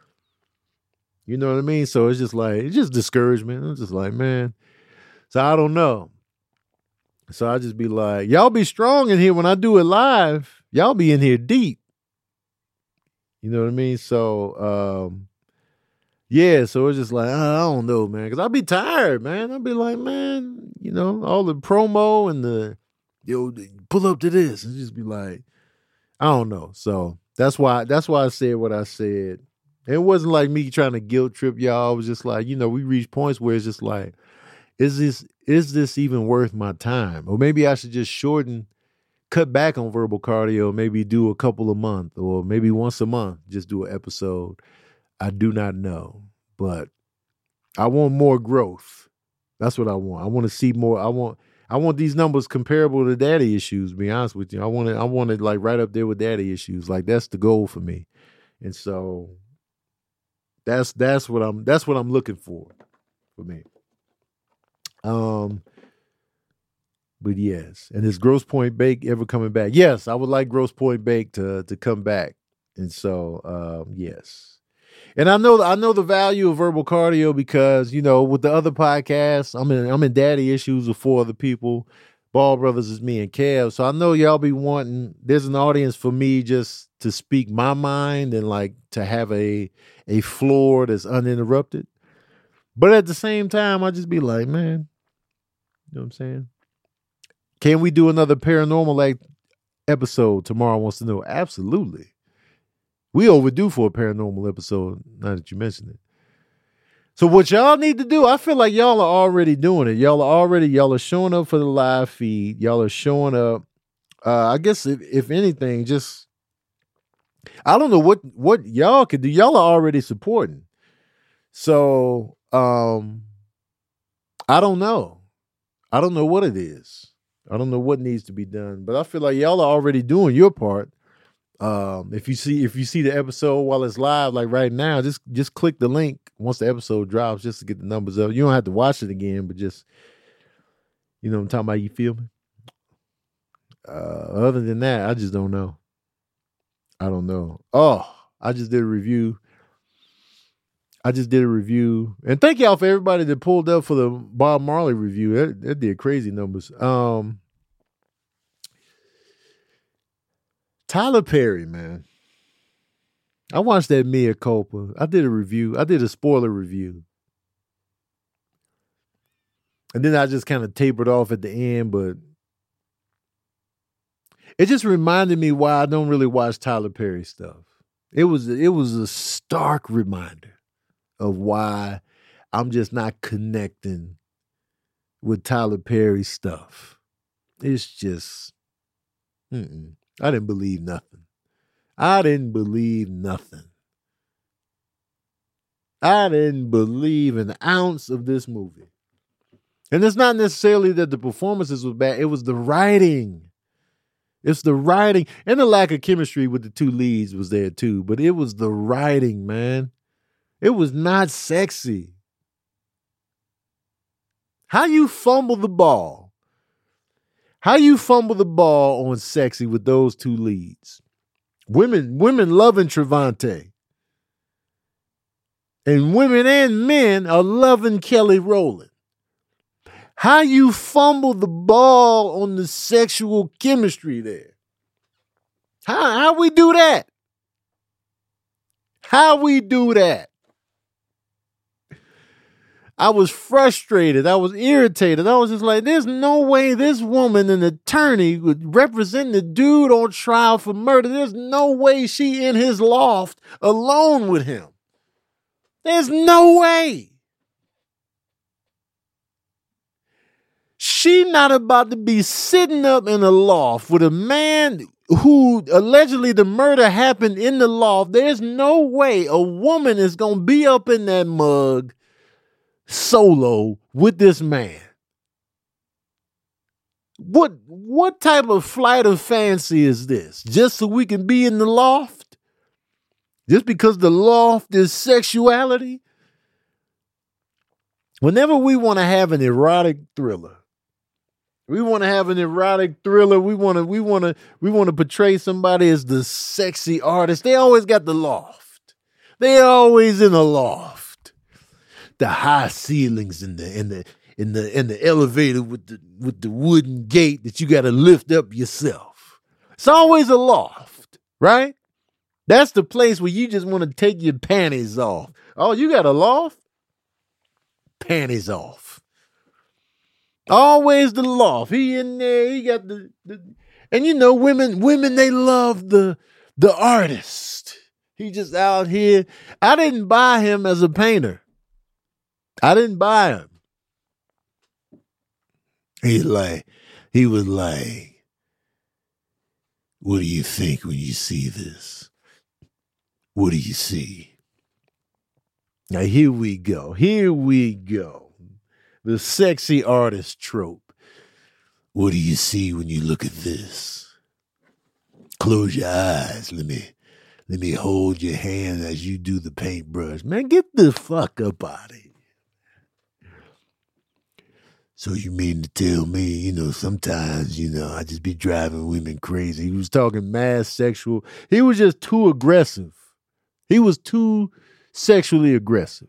You know what I mean? So it's just like, it's just discouragement. I'm just like, man. So I don't know. So I just be like, y'all be strong in here when I do it live. Y'all be in here deep. You know what I mean? So, um, yeah, so it's just like, I don't know, man. Because I'll be tired, man. I'll be like, man, you know, all the promo and the, yo, pull up to this. And just be like, I don't know. So that's why, that's why I said what I said. It wasn't like me trying to guilt trip y'all. It was just like, you know, we reach points where it's just like, is this, is this even worth my time? Or maybe I should just shorten, cut back on verbal cardio, maybe do a couple a month or maybe once a month, just do an episode. I do not know, but I want more growth. That's what I want. I want to see more. I want, I want these numbers comparable to daddy issues, to be honest with you. I want it, I want it like right up there with daddy issues. Like that's the goal for me. And so that's, that's what I'm, that's what I'm looking for, for me. Um, but yes. And is Grosse Pointe Bake ever coming back? Yes. I would like Grosse Pointe Bake to, to come back. And so, um, yes. And I know, I know the value of verbal cardio because, you know, with the other podcasts, I'm in, I'm in daddy issues with four other people. Ball Brothers is me and Kev. So I know y'all be wanting, there's an audience for me just to speak my mind and like to have a, a floor that's uninterrupted. But at the same time, I just be like, man, you know what I'm saying? Can we do another paranormal like episode? Tomorrow wants to know. Absolutely. We overdue for a paranormal episode, now that you mention it. So what y'all need to do, I feel like y'all are already doing it. Y'all are already, y'all are showing up for the live feed. Y'all are showing up. Uh, I guess if, if anything, just, I don't know what, what y'all could do. Y'all are already supporting. So um, I don't know. I don't know what it is. I don't know what needs to be done, but I feel like y'all are already doing your part. Um, if you see if you see the episode while it's live, like right now, just just click the link once the episode drops, just to get the numbers up. You don't have to watch it again, but just, you know what I'm talking about. You feel me? Uh, other than that, I just don't know. I don't know. Oh, I just did a review. I just did a review, and thank y'all for everybody that pulled up for the Bob Marley review. That, that did crazy numbers. Um. Tyler Perry, man. I watched that Mea Culpa. I did a review. I did a spoiler review. And then I just kind of tapered off at the end, but it just reminded me why I don't really watch Tyler Perry stuff. It was it was a stark reminder of why I'm just not connecting with Tyler Perry stuff. It's just, mm-mm. I didn't believe nothing. I didn't believe nothing. I didn't believe an ounce of this movie. And it's not necessarily that the performances was bad. It was the writing. It's the writing. And the lack of chemistry with the two leads was there too. But it was the writing, man. It was not sexy. How you fumble the ball? How you fumble the ball on Sexy with those two leads? Women, women loving Trevante. And women and men are loving Kelly Rowland. How you fumble the ball on the sexual chemistry there? How, how we do that? How we do that? I was frustrated. I was irritated. I was just like, there's no way this woman, an attorney, would represent the dude on trial for murder. There's no way she in his loft alone with him. There's no way. She not about to be sitting up in a loft with a man who allegedly the murder happened in the loft. There's no way a woman is going to be up in that mug solo with this man. What what type of flight of fancy is this? Just so we can be in the loft? Just because the loft is sexuality? Whenever we want to have an erotic thriller, we want to have an erotic thriller, we want to we want to we want to portray somebody as the sexy artist. They always got the loft. They always in the loft. The high ceilings in the in the in the in the elevator with the with the wooden gate that you got to lift up yourself. It's always a loft, right? That's the place where you just want to take your panties off. Oh, you got a loft? Panties off. Always the loft. He in there. He got the, the and you know, women, women, they love the the artist. He just out here. I didn't buy him as a painter. I didn't buy him. He's like, he was like, what do you think when you see this? What do you see? Now here we go. Here we go. The sexy artist trope. What do you see when you look at this? Close your eyes. Let me let me hold your hand as you do the paintbrush. Man, get the fuck up out of here. So you mean to tell me, you know, sometimes, you know, I just be driving women crazy. He was talking mass sexual. He was just too aggressive. He was too sexually aggressive.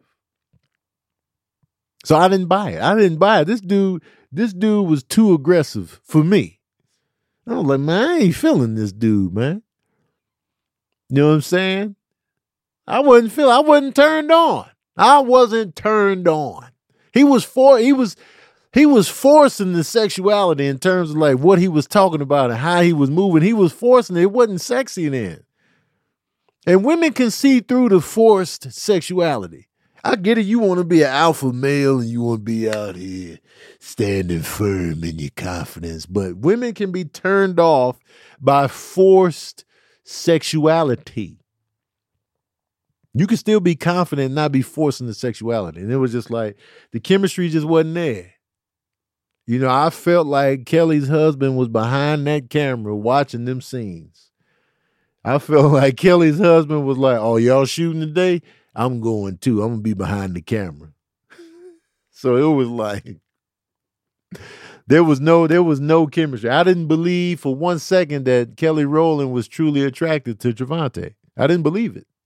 So I didn't buy it. I didn't buy it. This dude, this dude was too aggressive for me. I was like, man, I ain't feeling this dude, man. You know what I'm saying? I wasn't feeling, I wasn't turned on. I wasn't turned on. He was for, he was, he was forcing the sexuality in terms of like what he was talking about and how he was moving. He was forcing it. It wasn't sexy then. And women can see through the forced sexuality. I get it. You want to be an alpha male and you want to be out here standing firm in your confidence. But women can be turned off by forced sexuality. You can still be confident and not be forcing the sexuality. And it was just like the chemistry just wasn't there. You know, I felt like Kelly's husband was behind that camera watching them scenes. I felt like Kelly's husband was like, oh, y'all shooting today? I'm going too. I'm going to be behind the camera. So it was like, there was no, there was no chemistry. I didn't believe for one second that Kelly Rowland was truly attracted to Trevante. I didn't believe it.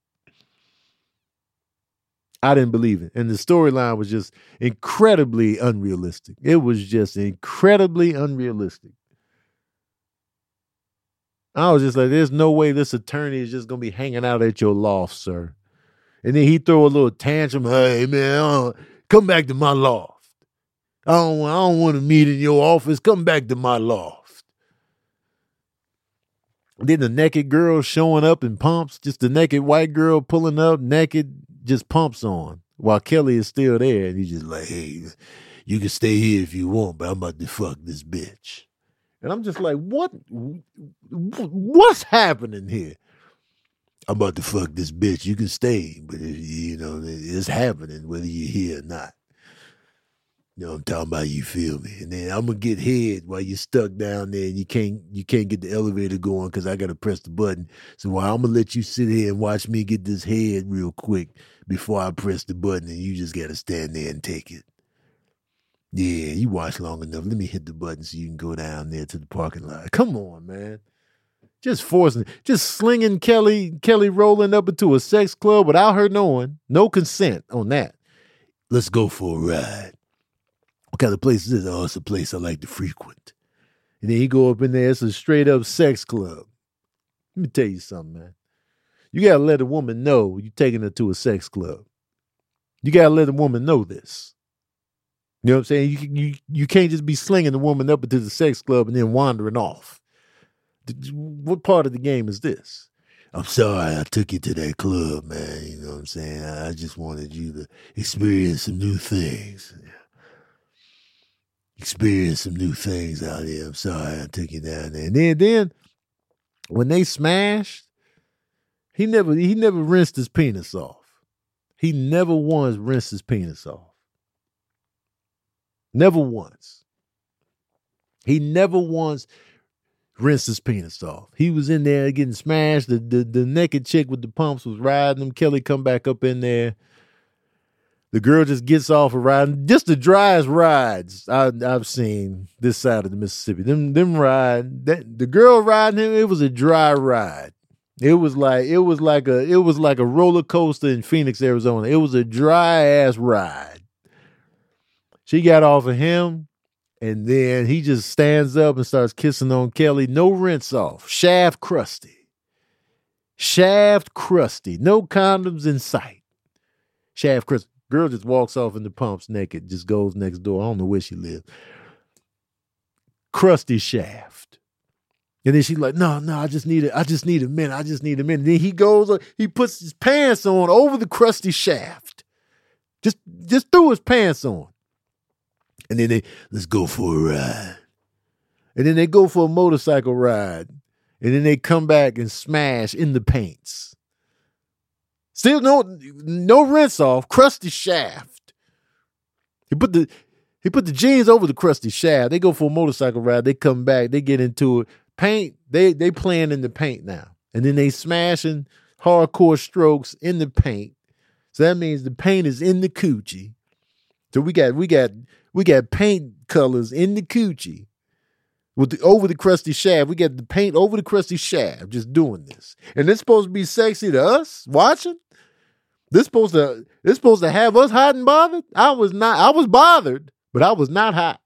I didn't believe it. And the storyline was just incredibly unrealistic. It was just incredibly unrealistic. I was just like, there's no way this attorney is just going to be hanging out at your loft, sir. And then he throw a little tantrum. Hey, man, uh, come back to my loft. I don't, I don't want to meet in your office. Come back to my loft. Then the naked girl showing up in pumps, just the naked white girl pulling up naked, just pumps on while Kelly is still there. And he's just like, hey, you can stay here if you want, but I'm about to fuck this bitch. And I'm just like, what? What's happening here? I'm about to fuck this bitch. You can stay, but if, you know, it's happening whether you're here or not. You know, I'm talking about, you feel me? And then I'm gonna get head while you're stuck down there and you can't you can't get the elevator going because I gotta press the button. So while I'm gonna let you sit here and watch me get this head real quick before I press the button, and you just gotta stand there and take it. Yeah, you watch long enough. Let me hit the button so you can go down there to the parking lot. Come on, man. Just forcing, just slinging Kelly, Kelly Rowland up into a sex club without her knowing. No consent on that. Let's go for a ride. What kind of place is this? Oh, it's a place I like to frequent. And then he go up in there. It's a straight up sex club. Let me tell you something, man. You got to let a woman know you're taking her to a sex club. You got to let a woman know this. You know what I'm saying? You, you, you can't just be slinging the woman up into the sex club and then wandering off. What part of the game is this? I'm sorry I took you to that club, man. You know what I'm saying? I just wanted you to experience some new things. experience some new things out here. I'm sorry I took you down there. And then, then when they smashed, he never he never rinsed his penis off. He never once rinsed his penis off. Never once. He never once rinsed his penis off. He was in there getting smashed. The, the, the naked chick with the pumps was riding him. Kelly come back up in there. The girl just gets off of riding. Just the driest rides I, I've seen this side of the Mississippi. Them them ride. That, the girl riding him, it was a dry ride. It was like it was like a it was like a roller coaster in Phoenix, Arizona. It was a dry ass ride. She got off of him, and then he just stands up and starts kissing on Kelly. No rinse off. Shaft crusty. Shaft crusty. No condoms in sight. Shaft crusty. Girl just walks off in the pumps naked, just goes next door. I don't know where she lives. Crusty shaft. And then she's like, no, no, I just need it. I just need a minute. I just need a minute. And then he goes, he puts his pants on over the crusty shaft. Just, just threw his pants on. And then they, let's go for a ride. And then they go for a motorcycle ride. And then they come back and smash in the paints. Still no, no rinse off, crusty shaft. He put the, he put the jeans over the crusty shaft. They go for a motorcycle ride. They come back. They get into it. Paint, they, they playing in the paint now. And then they smashing hardcore strokes in the paint. So that means the paint is in the coochie. So we got, we got, We got paint colors in the coochie with the over the crusty shaft. We got the paint over the crusty shaft, just doing this. And it's supposed to be sexy to us watching. This supposed to this supposed to have us hot and bothered. I was not. I was bothered, but I was not hot.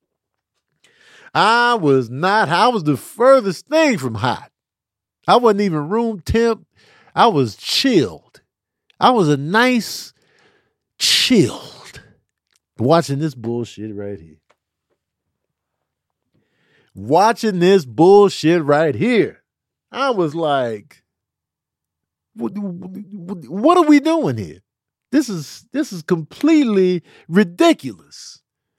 I was not. I was the furthest thing from hot. I wasn't even room temp. I was chilled. I was a nice chill. Watching this bullshit right here. Watching this bullshit right here. I was like, what, what are we doing here? This is this is completely ridiculous.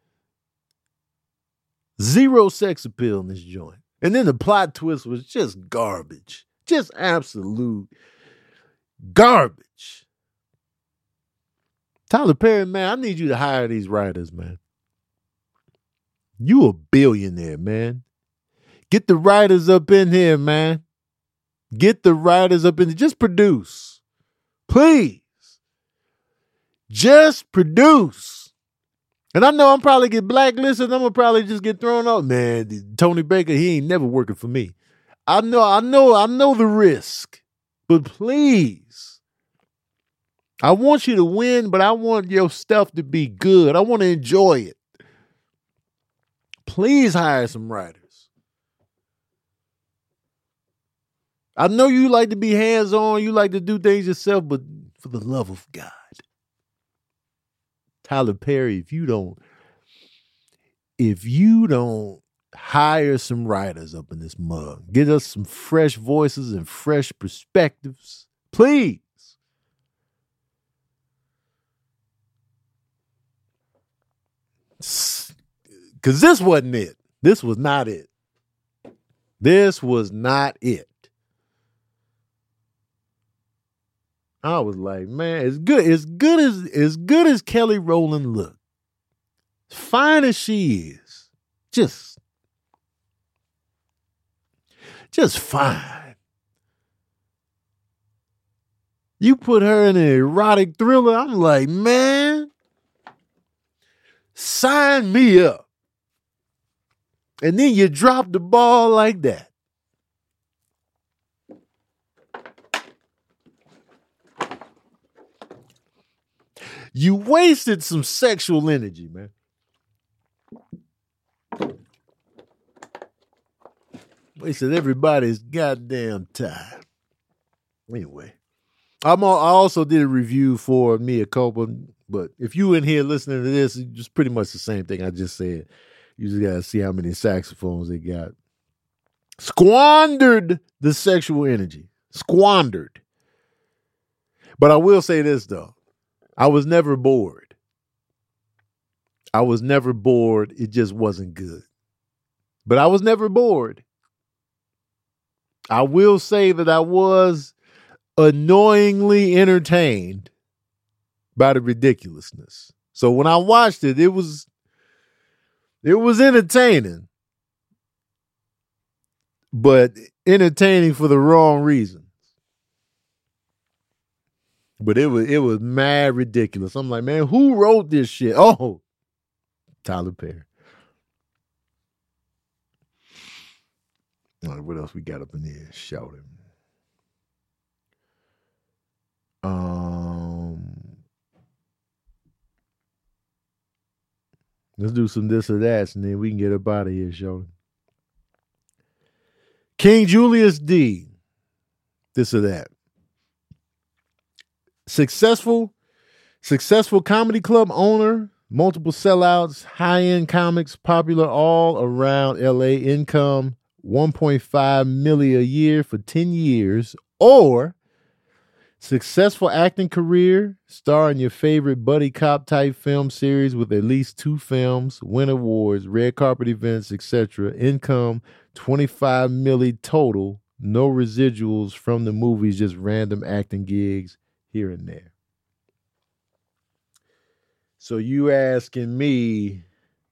Zero sex appeal in this joint. And then the plot twist was just garbage. Just absolute garbage. Tyler Perry, man, I need you to hire these writers, man. You a billionaire, man. Get the writers up in here, man. Get the writers up in here. Just produce. Please. Just produce. And I know I'm probably get blacklisted. I'm going to probably just get thrown out. Man, Tony Baker, he ain't never working for me. I know, I know, I know the risk. But please. I want you to win, but I want your stuff to be good. I want to enjoy it. Please hire some writers. I know you like to be hands-on. You like to do things yourself, but for the love of God. Tyler Perry, if you don't, if you don't hire some writers up in this mug, get us some fresh voices and fresh perspectives, please. Because this wasn't it. This was not it. This was not it. I was like, man, as good as good as as good as Kelly Rowland looked, fine as she is, just, just fine. You put her in an erotic thriller, I'm like, man. Sign me up. And then you drop the ball like that. You wasted some sexual energy, man. Wasted everybody's goddamn time. Anyway, I'm all, I also did a review for Mea Culpa, but if you in here listening to this, it's just pretty much the same thing I just said. You just gotta see how many saxophones they got. Squandered the sexual energy. Squandered. But I will say this though. I was never bored. I was never bored. It just wasn't good. But I was never bored. I will say that I was annoyingly entertained by the ridiculousness. So when I watched it, it was it was entertaining. But entertaining for the wrong reasons. But it was it was mad ridiculous. I'm like, man, who wrote this shit? Oh, Tyler Perry. All right, what else we got up in here? Shouting. Um, let's do some this or that, and then we can get up out of here, shouting. King Julius D. This or that. Successful, successful comedy club owner, multiple sellouts, high-end comics, popular all around L A, income one point five million dollars a year for ten years, or successful acting career, star in your favorite buddy cop type film series with at least two films, win awards, red carpet events, et cetera. Income twenty-five million dollars total, no residuals from the movies, just random acting gigs here and there. So you asking me,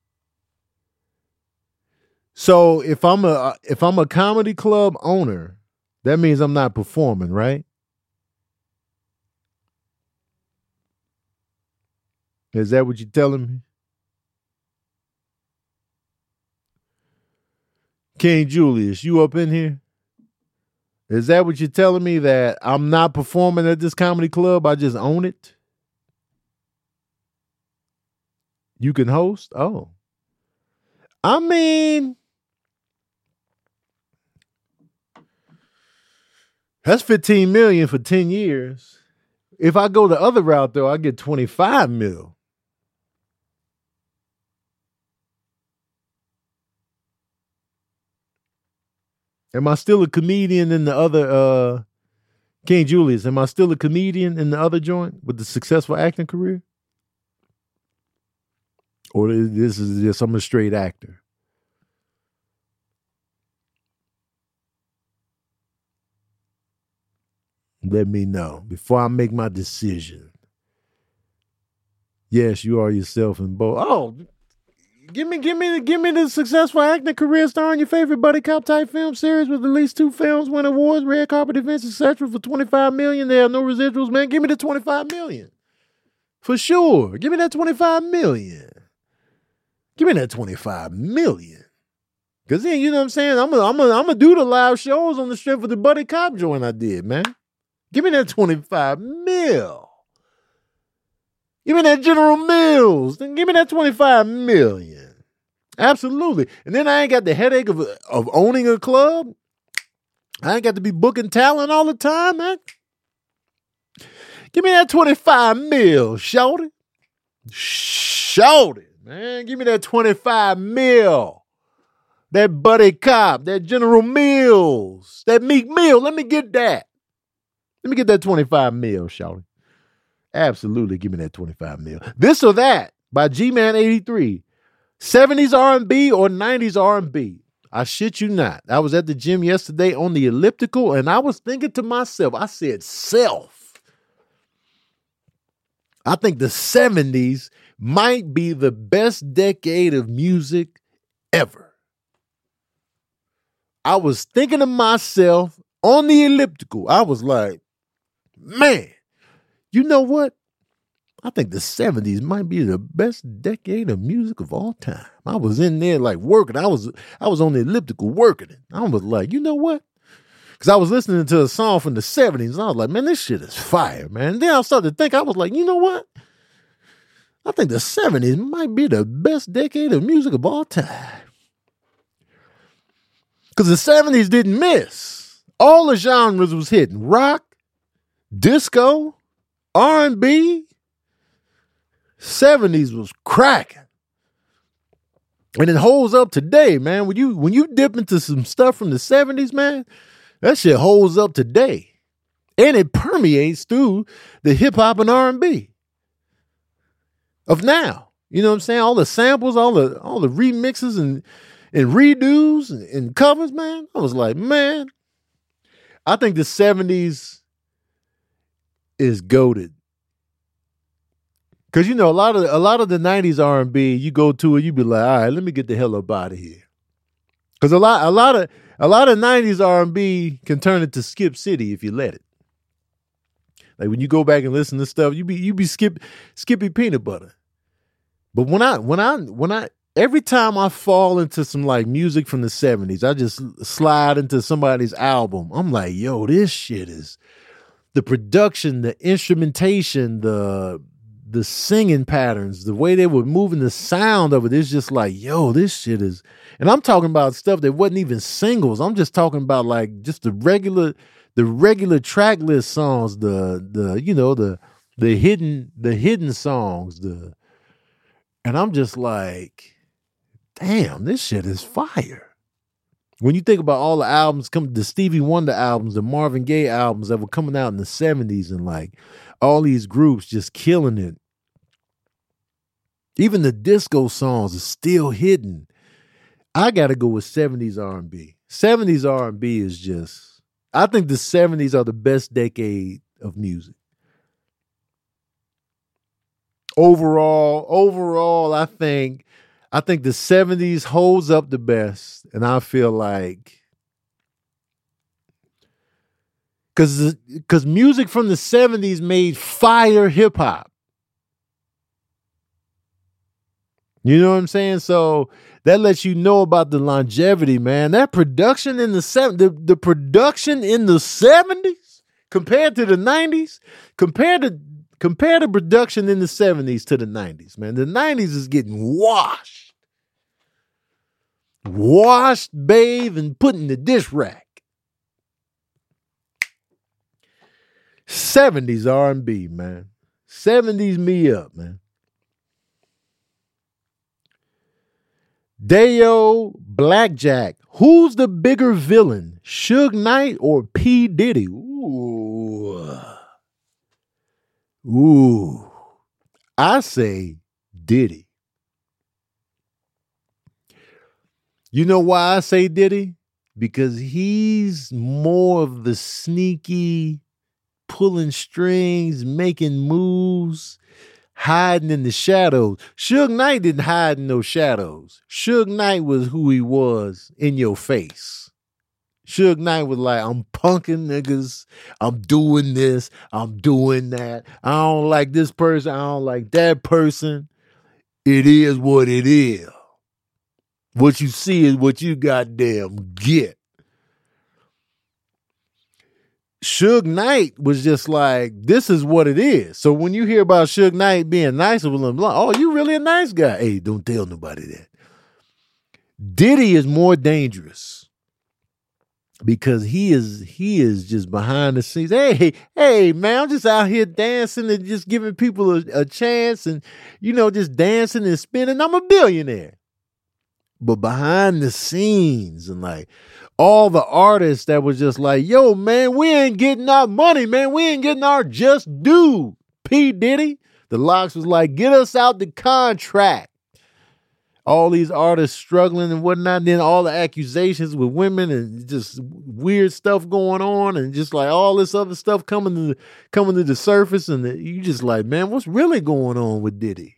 so if I'm a if I'm a comedy club owner, that means I'm not performing, right? Is that what you're telling me? King Julius, you up in here? Is that what you're telling me, that I'm not performing at this comedy club? I just own it? You can host? Oh. I mean, that's fifteen million dollars for ten years. If I go the other route, though, I get twenty-five mil. Am I still a comedian in the other, uh, King Julius, am I still a comedian in the other joint with the successful acting career? Or this is just, I'm a straight actor? Let me know before I make my decision. Yes, you are yourself in both. Oh, give me, give me, give me the successful acting career starring your favorite buddy cop type film series with at least two films, win awards, red carpet events, et cetera for twenty-five million dollars. There are no residuals, man. Give me the twenty-five million dollars. For sure. Give me that twenty-five million dollars. Give me that twenty-five million dollars. Because then, you know what I'm saying? I'm going I'm to I'm do the live shows on the strip of the buddy cop joint I did, man. Give me that twenty-five mil. Give me that General Mills. Then give me that twenty-five million. Absolutely. And then I ain't got the headache of, of owning a club. I ain't got to be booking talent all the time, man. Give me that twenty-five mil, shorty. Shorty, man. Give me that twenty-five mil. That buddy cop, that General Mills, that Meek Mill. Let me get that. Let me get that twenty-five mil, shawty. Absolutely, give me that twenty-five mil. This or That by G-Man eighty-three. seventies R and B or nineties R and B? I shit you not. I was at the gym yesterday on the elliptical, and I was thinking to myself, I said, self. I think the seventies might be the best decade of music ever. I was thinking to myself on the elliptical, I was like, man, you know what? I think the seventies might be the best decade of music of all time. I was in there like working. I was I was on the elliptical working it. I was like, you know what? Because I was listening to a song from the seventies, and I was like, man, this shit is fire, man. And then I started to think, I was like, you know what? I think the seventies might be the best decade of music of all time. Because the seventies didn't miss. All the genres was hitting. Rock, disco, R and B. seventies was cracking. And it holds up today, man. When you when you dip into some stuff from the seventies, man, that shit holds up today. And it permeates through the hip hop and R and B of now. You know what I'm saying? All the samples, all the all the remixes and and redos and, and covers, man. I was like, man, I think the seventies is goated. Cause you know, a lot of a lot of the nineties R and B, you go to it, you be like, all right, let me get the hell up out of here. Cause a lot, a lot of a lot of nineties R and B can turn into Skip City if you let it. Like when you go back and listen to stuff, you be you be skip Skippy Peanut Butter. But when I when I when I every time I fall into some like music from the seventies, I just slide into somebody's album. I'm like, yo, this shit is the production, the instrumentation, the the singing patterns, the way they were moving, the sound of it. It's just like, yo, this shit is. And I'm talking about stuff that wasn't even singles. I'm just talking about like just the regular, the regular track list songs, the the you know the the hidden the hidden songs, the. And I'm just like, damn, this shit is fire. When you think about all the albums, come the Stevie Wonder albums, the Marvin Gaye albums that were coming out in the seventies, and like all these groups just killing it. Even the disco songs are still hidden. I got to go with seventies R and B. seventies R and B is just, I think the seventies are the best decade of music. Overall, overall, I think, I think the seventies holds up the best, and I feel like, because because music from the seventies made fire hip hop. You know what I'm saying? So that lets you know about the longevity, man. That production in the seven, the, the production in the seventies compared to the nineties, compared to compare the production in the seventies to the nineties, man. The nineties is getting washed. Washed, bathed, and put in the dish rack. seventies R and B, man. seventies me up, man. Dayo Blackjack. Who's the bigger villain? Suge Knight or P. Diddy? Ooh. Ooh. I say Diddy. You know why I say Diddy? Because he's more of the sneaky, pulling strings, making moves, hiding in the shadows. Suge Knight didn't hide in those shadows. Suge Knight was who he was in your face. Suge Knight was like, I'm punking niggas. I'm doing this. I'm doing that. I don't like this person. I don't like that person. It is what it is. What you see is what you goddamn get. Suge Knight was just like, this is what it is. So when you hear about Suge Knight being nice with him, like, oh, you really a nice guy. Hey, don't tell nobody that. Diddy is more dangerous because he is he is just behind the scenes. Hey, hey, man, I'm just out here dancing and just giving people a, a chance and, you know, just dancing and spinning. I'm a billionaire. But behind the scenes and like all the artists that was just like, yo, man, we ain't getting our money, man. We ain't getting our just due. P. Diddy, the Locks was like, get us out the contract. All these artists struggling and whatnot. And then all the accusations with women and just weird stuff going on and just like all this other stuff coming to the, coming to the surface. And the, you just like, man, what's really going on with Diddy?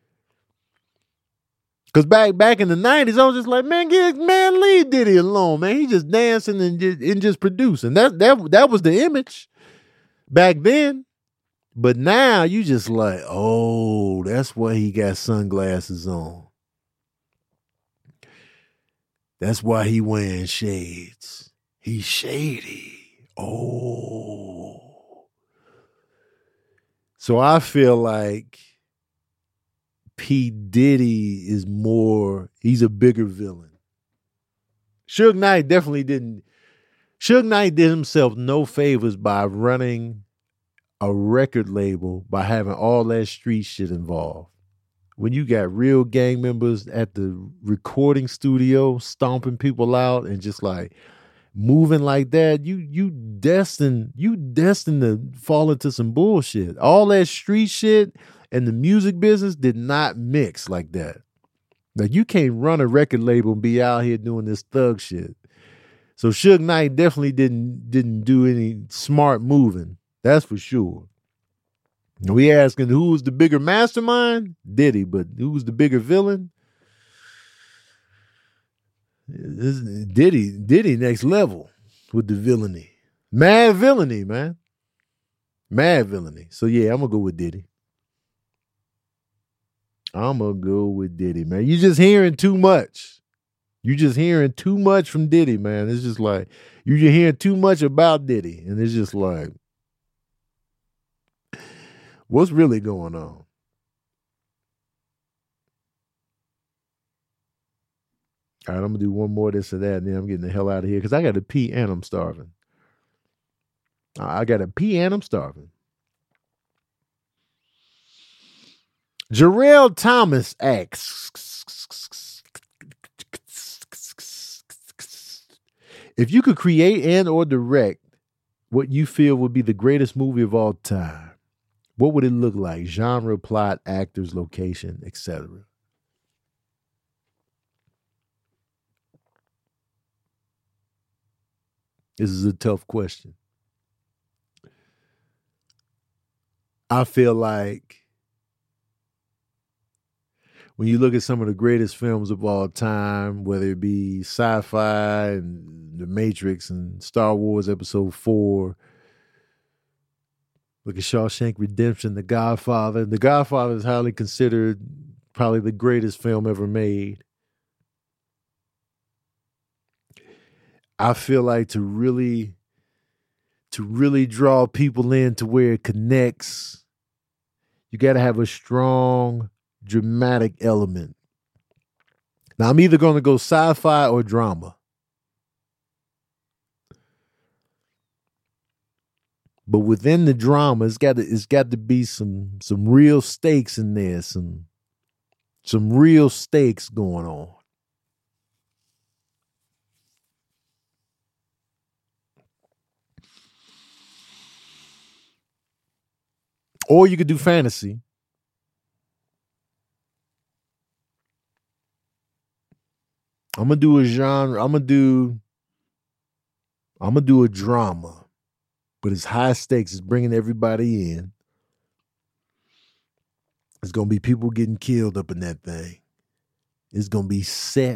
Cause back back in the nineties, I was just like, man, get man, leave Diddy alone, man. He just dancing and just, and just producing. That that that was the image back then. But now you just like, oh, that's why he got sunglasses on. That's why he wearing shades. He's shady. Oh. So I feel like P. Diddy is more, he's a bigger villain. Suge Knight definitely didn't, Suge Knight did himself no favors by running a record label, by having all that street shit involved. When you got real gang members at the recording studio stomping people out and just like moving like that, you you destined, you destined to fall into some bullshit. All that street shit and the music business did not mix like that. Like, you can't run a record label and be out here doing this thug shit. So Suge Knight definitely didn't didn't do any smart moving. That's for sure. We asking who was the bigger mastermind? Diddy, but who was the bigger villain? Diddy, Diddy next level with the villainy. Mad villainy, man. Mad villainy. So yeah, I'm gonna go with Diddy. I'm gonna go with Diddy, man. You just hearing too much. You just hearing too much from Diddy, man. It's just like you just hearing too much about Diddy, and it's just like, what's really going on? All right, I'm gonna do one more of this or that, and then I'm getting the hell out of here because I got to pee and I'm starving. I got to pee and I'm starving. Jarrell Thomas asks, if you could create and or direct what you feel would be the greatest movie of all time, what would it look like? Genre, plot, actors, location, et cetera. This is a tough question. I feel like when you look at some of the greatest films of all time, whether it be sci-fi and The Matrix and Star Wars Episode four, look at Shawshank Redemption, The Godfather. The Godfather is highly considered probably the greatest film ever made. I feel like to really, to really draw people in to where it connects, you got to have a strong dramatic element. Now, I'm either going to go sci-fi or drama. But within the drama, it's got to, it's got to be some some real stakes in there, some some real stakes going on. Or you could do fantasy. I'm gonna do a genre. I'm gonna do. I'm gonna do a drama, but it's high stakes. It's bringing everybody in. It's gonna be people getting killed up in that thing. It's gonna be set.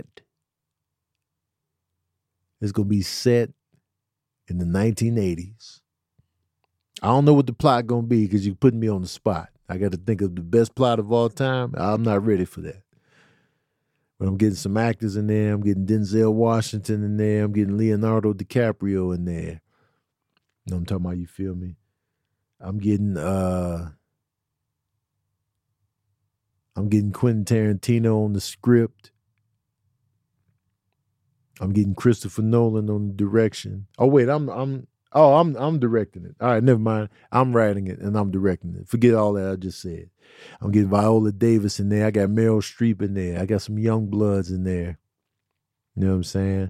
It's gonna be set in the nineteen eighties. I don't know what the plot gonna be because you're putting me on the spot. I got to think of the best plot of all time. I'm not ready for that. But I'm getting some actors in there. I'm getting Denzel Washington in there. I'm getting Leonardo DiCaprio in there. You know what I'm talking about? You feel me? I'm getting uh I'm getting Quentin Tarantino on the script. I'm getting Christopher Nolan on the direction. Oh wait, I'm I'm oh I'm I'm directing it. All right, never mind. I'm writing it and I'm directing it. Forget all that I just said. I'm getting Viola Davis in there. I got Meryl Streep in there. I got some young bloods in there. You know what I'm saying?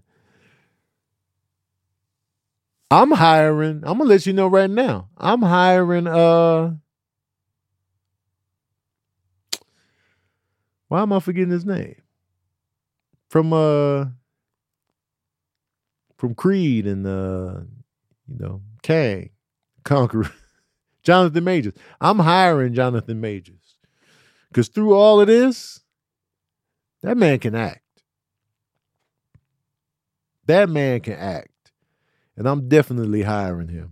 I'm hiring. I'm gonna let you know right now. I'm hiring. Uh, why am I forgetting his name? From uh, from Creed and uh, you know, Kang, Conqueror, Jonathan Majors. I'm hiring Jonathan Majors because through all of this, that man can act. That man can act. And I'm definitely hiring him.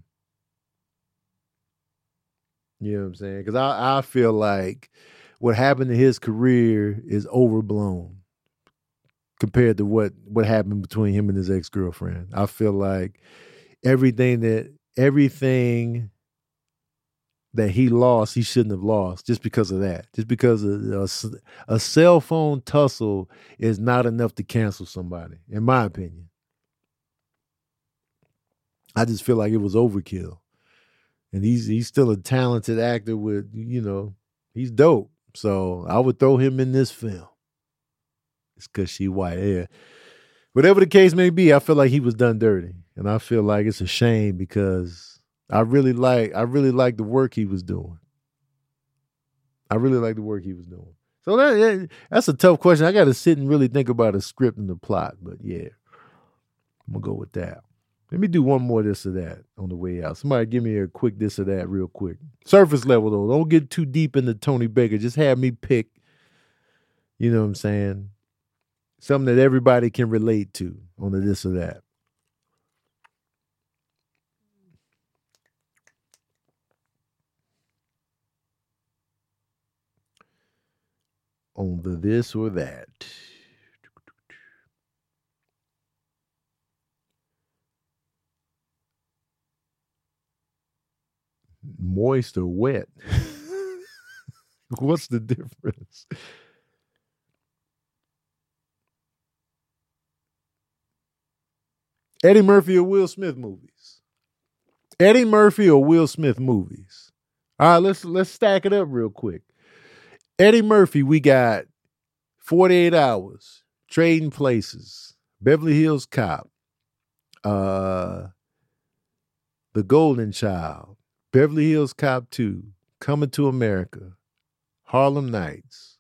You know what I'm saying? Because I, I feel like what happened to his career is overblown compared to what, what happened between him and his ex-girlfriend. I feel like everything that everything that he lost, he shouldn't have lost just because of that. Just because a, a, a cell phone tussle is not enough to cancel somebody, in my opinion. I just feel like it was overkill. And he's he's still a talented actor with, you know, he's dope. So I would throw him in this film. It's because she white. Yeah. Whatever the case may be, I feel like he was done dirty. And I feel like it's a shame because I really like I really like the work he was doing. I really like the work he was doing. So that, that that's a tough question. I got to sit and really think about a script and the plot. But yeah, I'm gonna go with that. Let me do one more this or that on the way out. Somebody give me a quick this or that real quick. Surface level though. Don't get too deep into Tony Baker. Just have me pick, you know what I'm saying? Something that everybody can relate to on the this or that. On the this or that. Moist or wet? What's the difference? Eddie Murphy or Will Smith movies? Eddie Murphy or Will Smith movies? All right, let's let's stack it up real quick. Eddie Murphy, we got forty-eight hours, Trading Places, Beverly Hills Cop, uh, The Golden Child, Beverly Hills Cop two, Coming to America, Harlem Nights.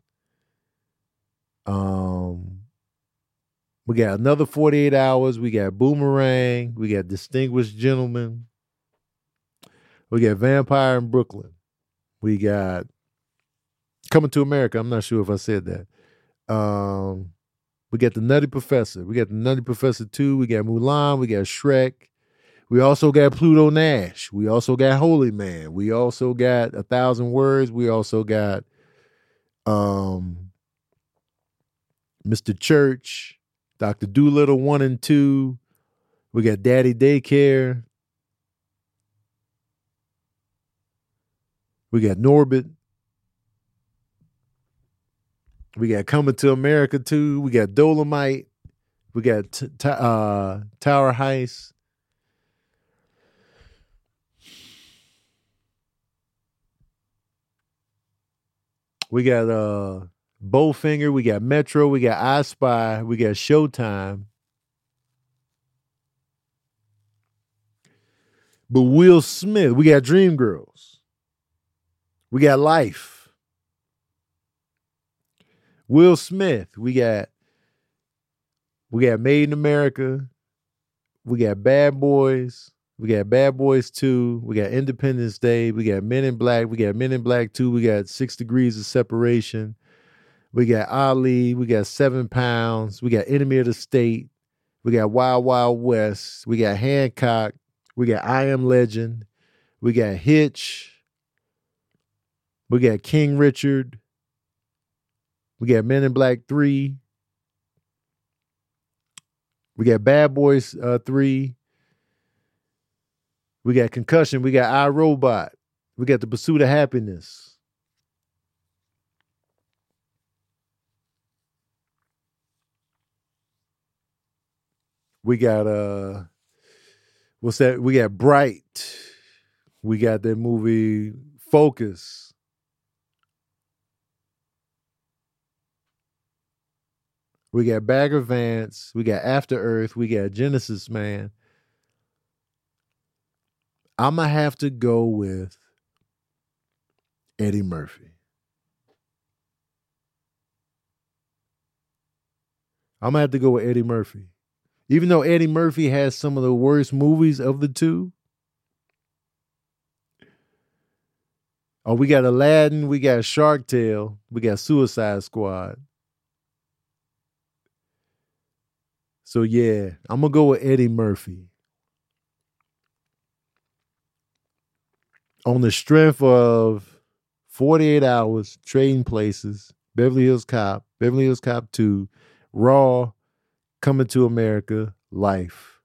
Um, we got another forty-eight hours. We got Boomerang. We got Distinguished Gentleman. We got Vampire in Brooklyn. We got Coming to America. I'm not sure if I said that. Um, we got The Nutty Professor. We got The Nutty Professor two. We got Mulan. We got Shrek. We also got Pluto Nash. We also got Holy Man. We also got A Thousand Words. We also got um, Mister Church, Doctor Doolittle one and two. We got Daddy Daycare. We got Norbit. We got Coming to America two. We got Dolomite. We got t- t- uh, Tower Heist. We got uh, Bowfinger. We got Metro. We got I Spy. We got Showtime. But Will Smith, we got Dreamgirls. We got Life. Will Smith, we got we got Made in America. We got Bad Boys. We got Bad Boys two. We got Independence Day. We got Men in Black. We got Men in Black two. We got Six Degrees of Separation. We got Ali. We got Seven Pounds. We got Enemy of the State. We got Wild Wild West. We got Hancock. We got I Am Legend. We got Hitch. We got King Richard. We got Men in Black three. We got Bad Boys uh, three. We got Concussion. We got I, Robot. We got The Pursuit of Happiness. We got, uh, what's that? We got Bright. We got that movie Focus. We got Bagger Vance. We got After Earth. We got Genesis Man. I'm going to have to go with Eddie Murphy. I'm going to have to go with Eddie Murphy. Even though Eddie Murphy has some of the worst movies of the two. Oh, we got Aladdin. We got Shark Tale. We got Suicide Squad. So, yeah, I'm going to go with Eddie Murphy. On the strength of forty-eight hours, Trading Places, Beverly Hills Cop, Beverly Hills Cop two, Raw, Coming to America, Life,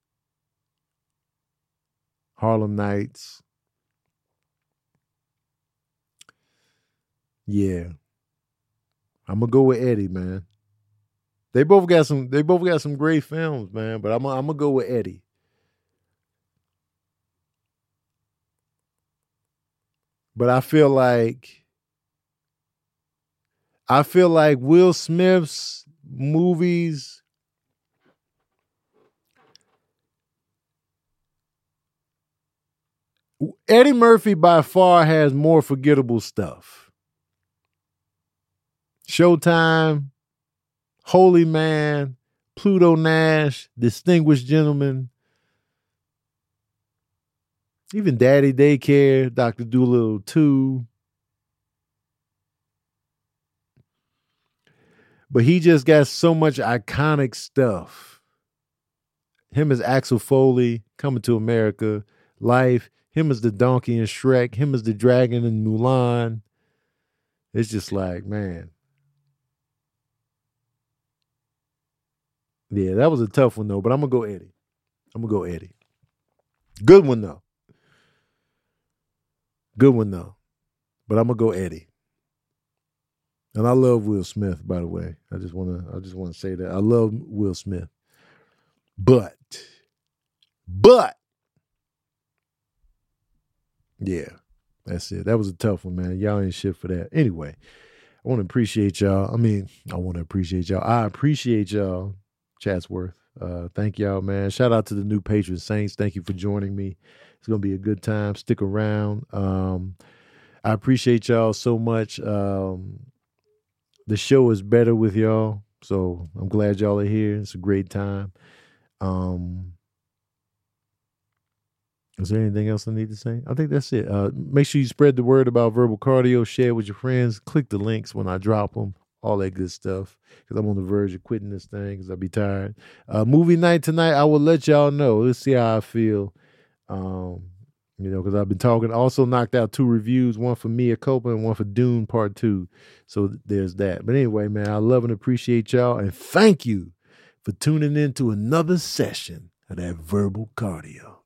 Harlem Nights. Yeah. I'm going to go with Eddie, man. They both got some. They both got some great films, man. But I'm. I'm gonna go with Eddie. But I feel like. I feel like Will Smith's movies. Eddie Murphy by far has more forgettable stuff. Showtime, Holy Man, Pluto Nash, Distinguished Gentleman, even Daddy Daycare, Doctor Dolittle two. But he just got so much iconic stuff. Him as Axel Foley, Coming to America, Life. Him as the donkey in Shrek. Him as the dragon in Mulan. It's just like, man. Yeah, that was a tough one, though. But I'm going to go Eddie. I'm going to go Eddie. Good one, though. Good one, though. But I'm going to go Eddie. And I love Will Smith, by the way. I just want to I just want to say that. I love Will Smith. But, but, yeah, that's it. That was a tough one, man. Y'all ain't shit for that. Anyway, I want to appreciate y'all. I mean, I want to appreciate y'all. I appreciate y'all, Chatsworth. Uh, thank y'all, man. Shout out to the new patron saints. Thank you for joining me. It's going to be a good time. Stick around. Um, I appreciate y'all so much. Um, the show is better with y'all. So I'm glad y'all are here. It's a great time. Um, is there anything else I need to say? I think that's it. Uh, make sure you spread the word about Verbal Cardio. Share with your friends. Click the links when I drop them. All that good stuff. Because I'm on the verge of quitting this thing because I'll be tired. Uh, movie night tonight, I will let y'all know. Let's see how I feel. Um, you know, because I've been talking. Also knocked out two reviews. One for Mia Copa and one for Dune Part two. So there's that. But anyway, man, I love and appreciate y'all. And thank you for tuning in to another session of that Verbal Cardio.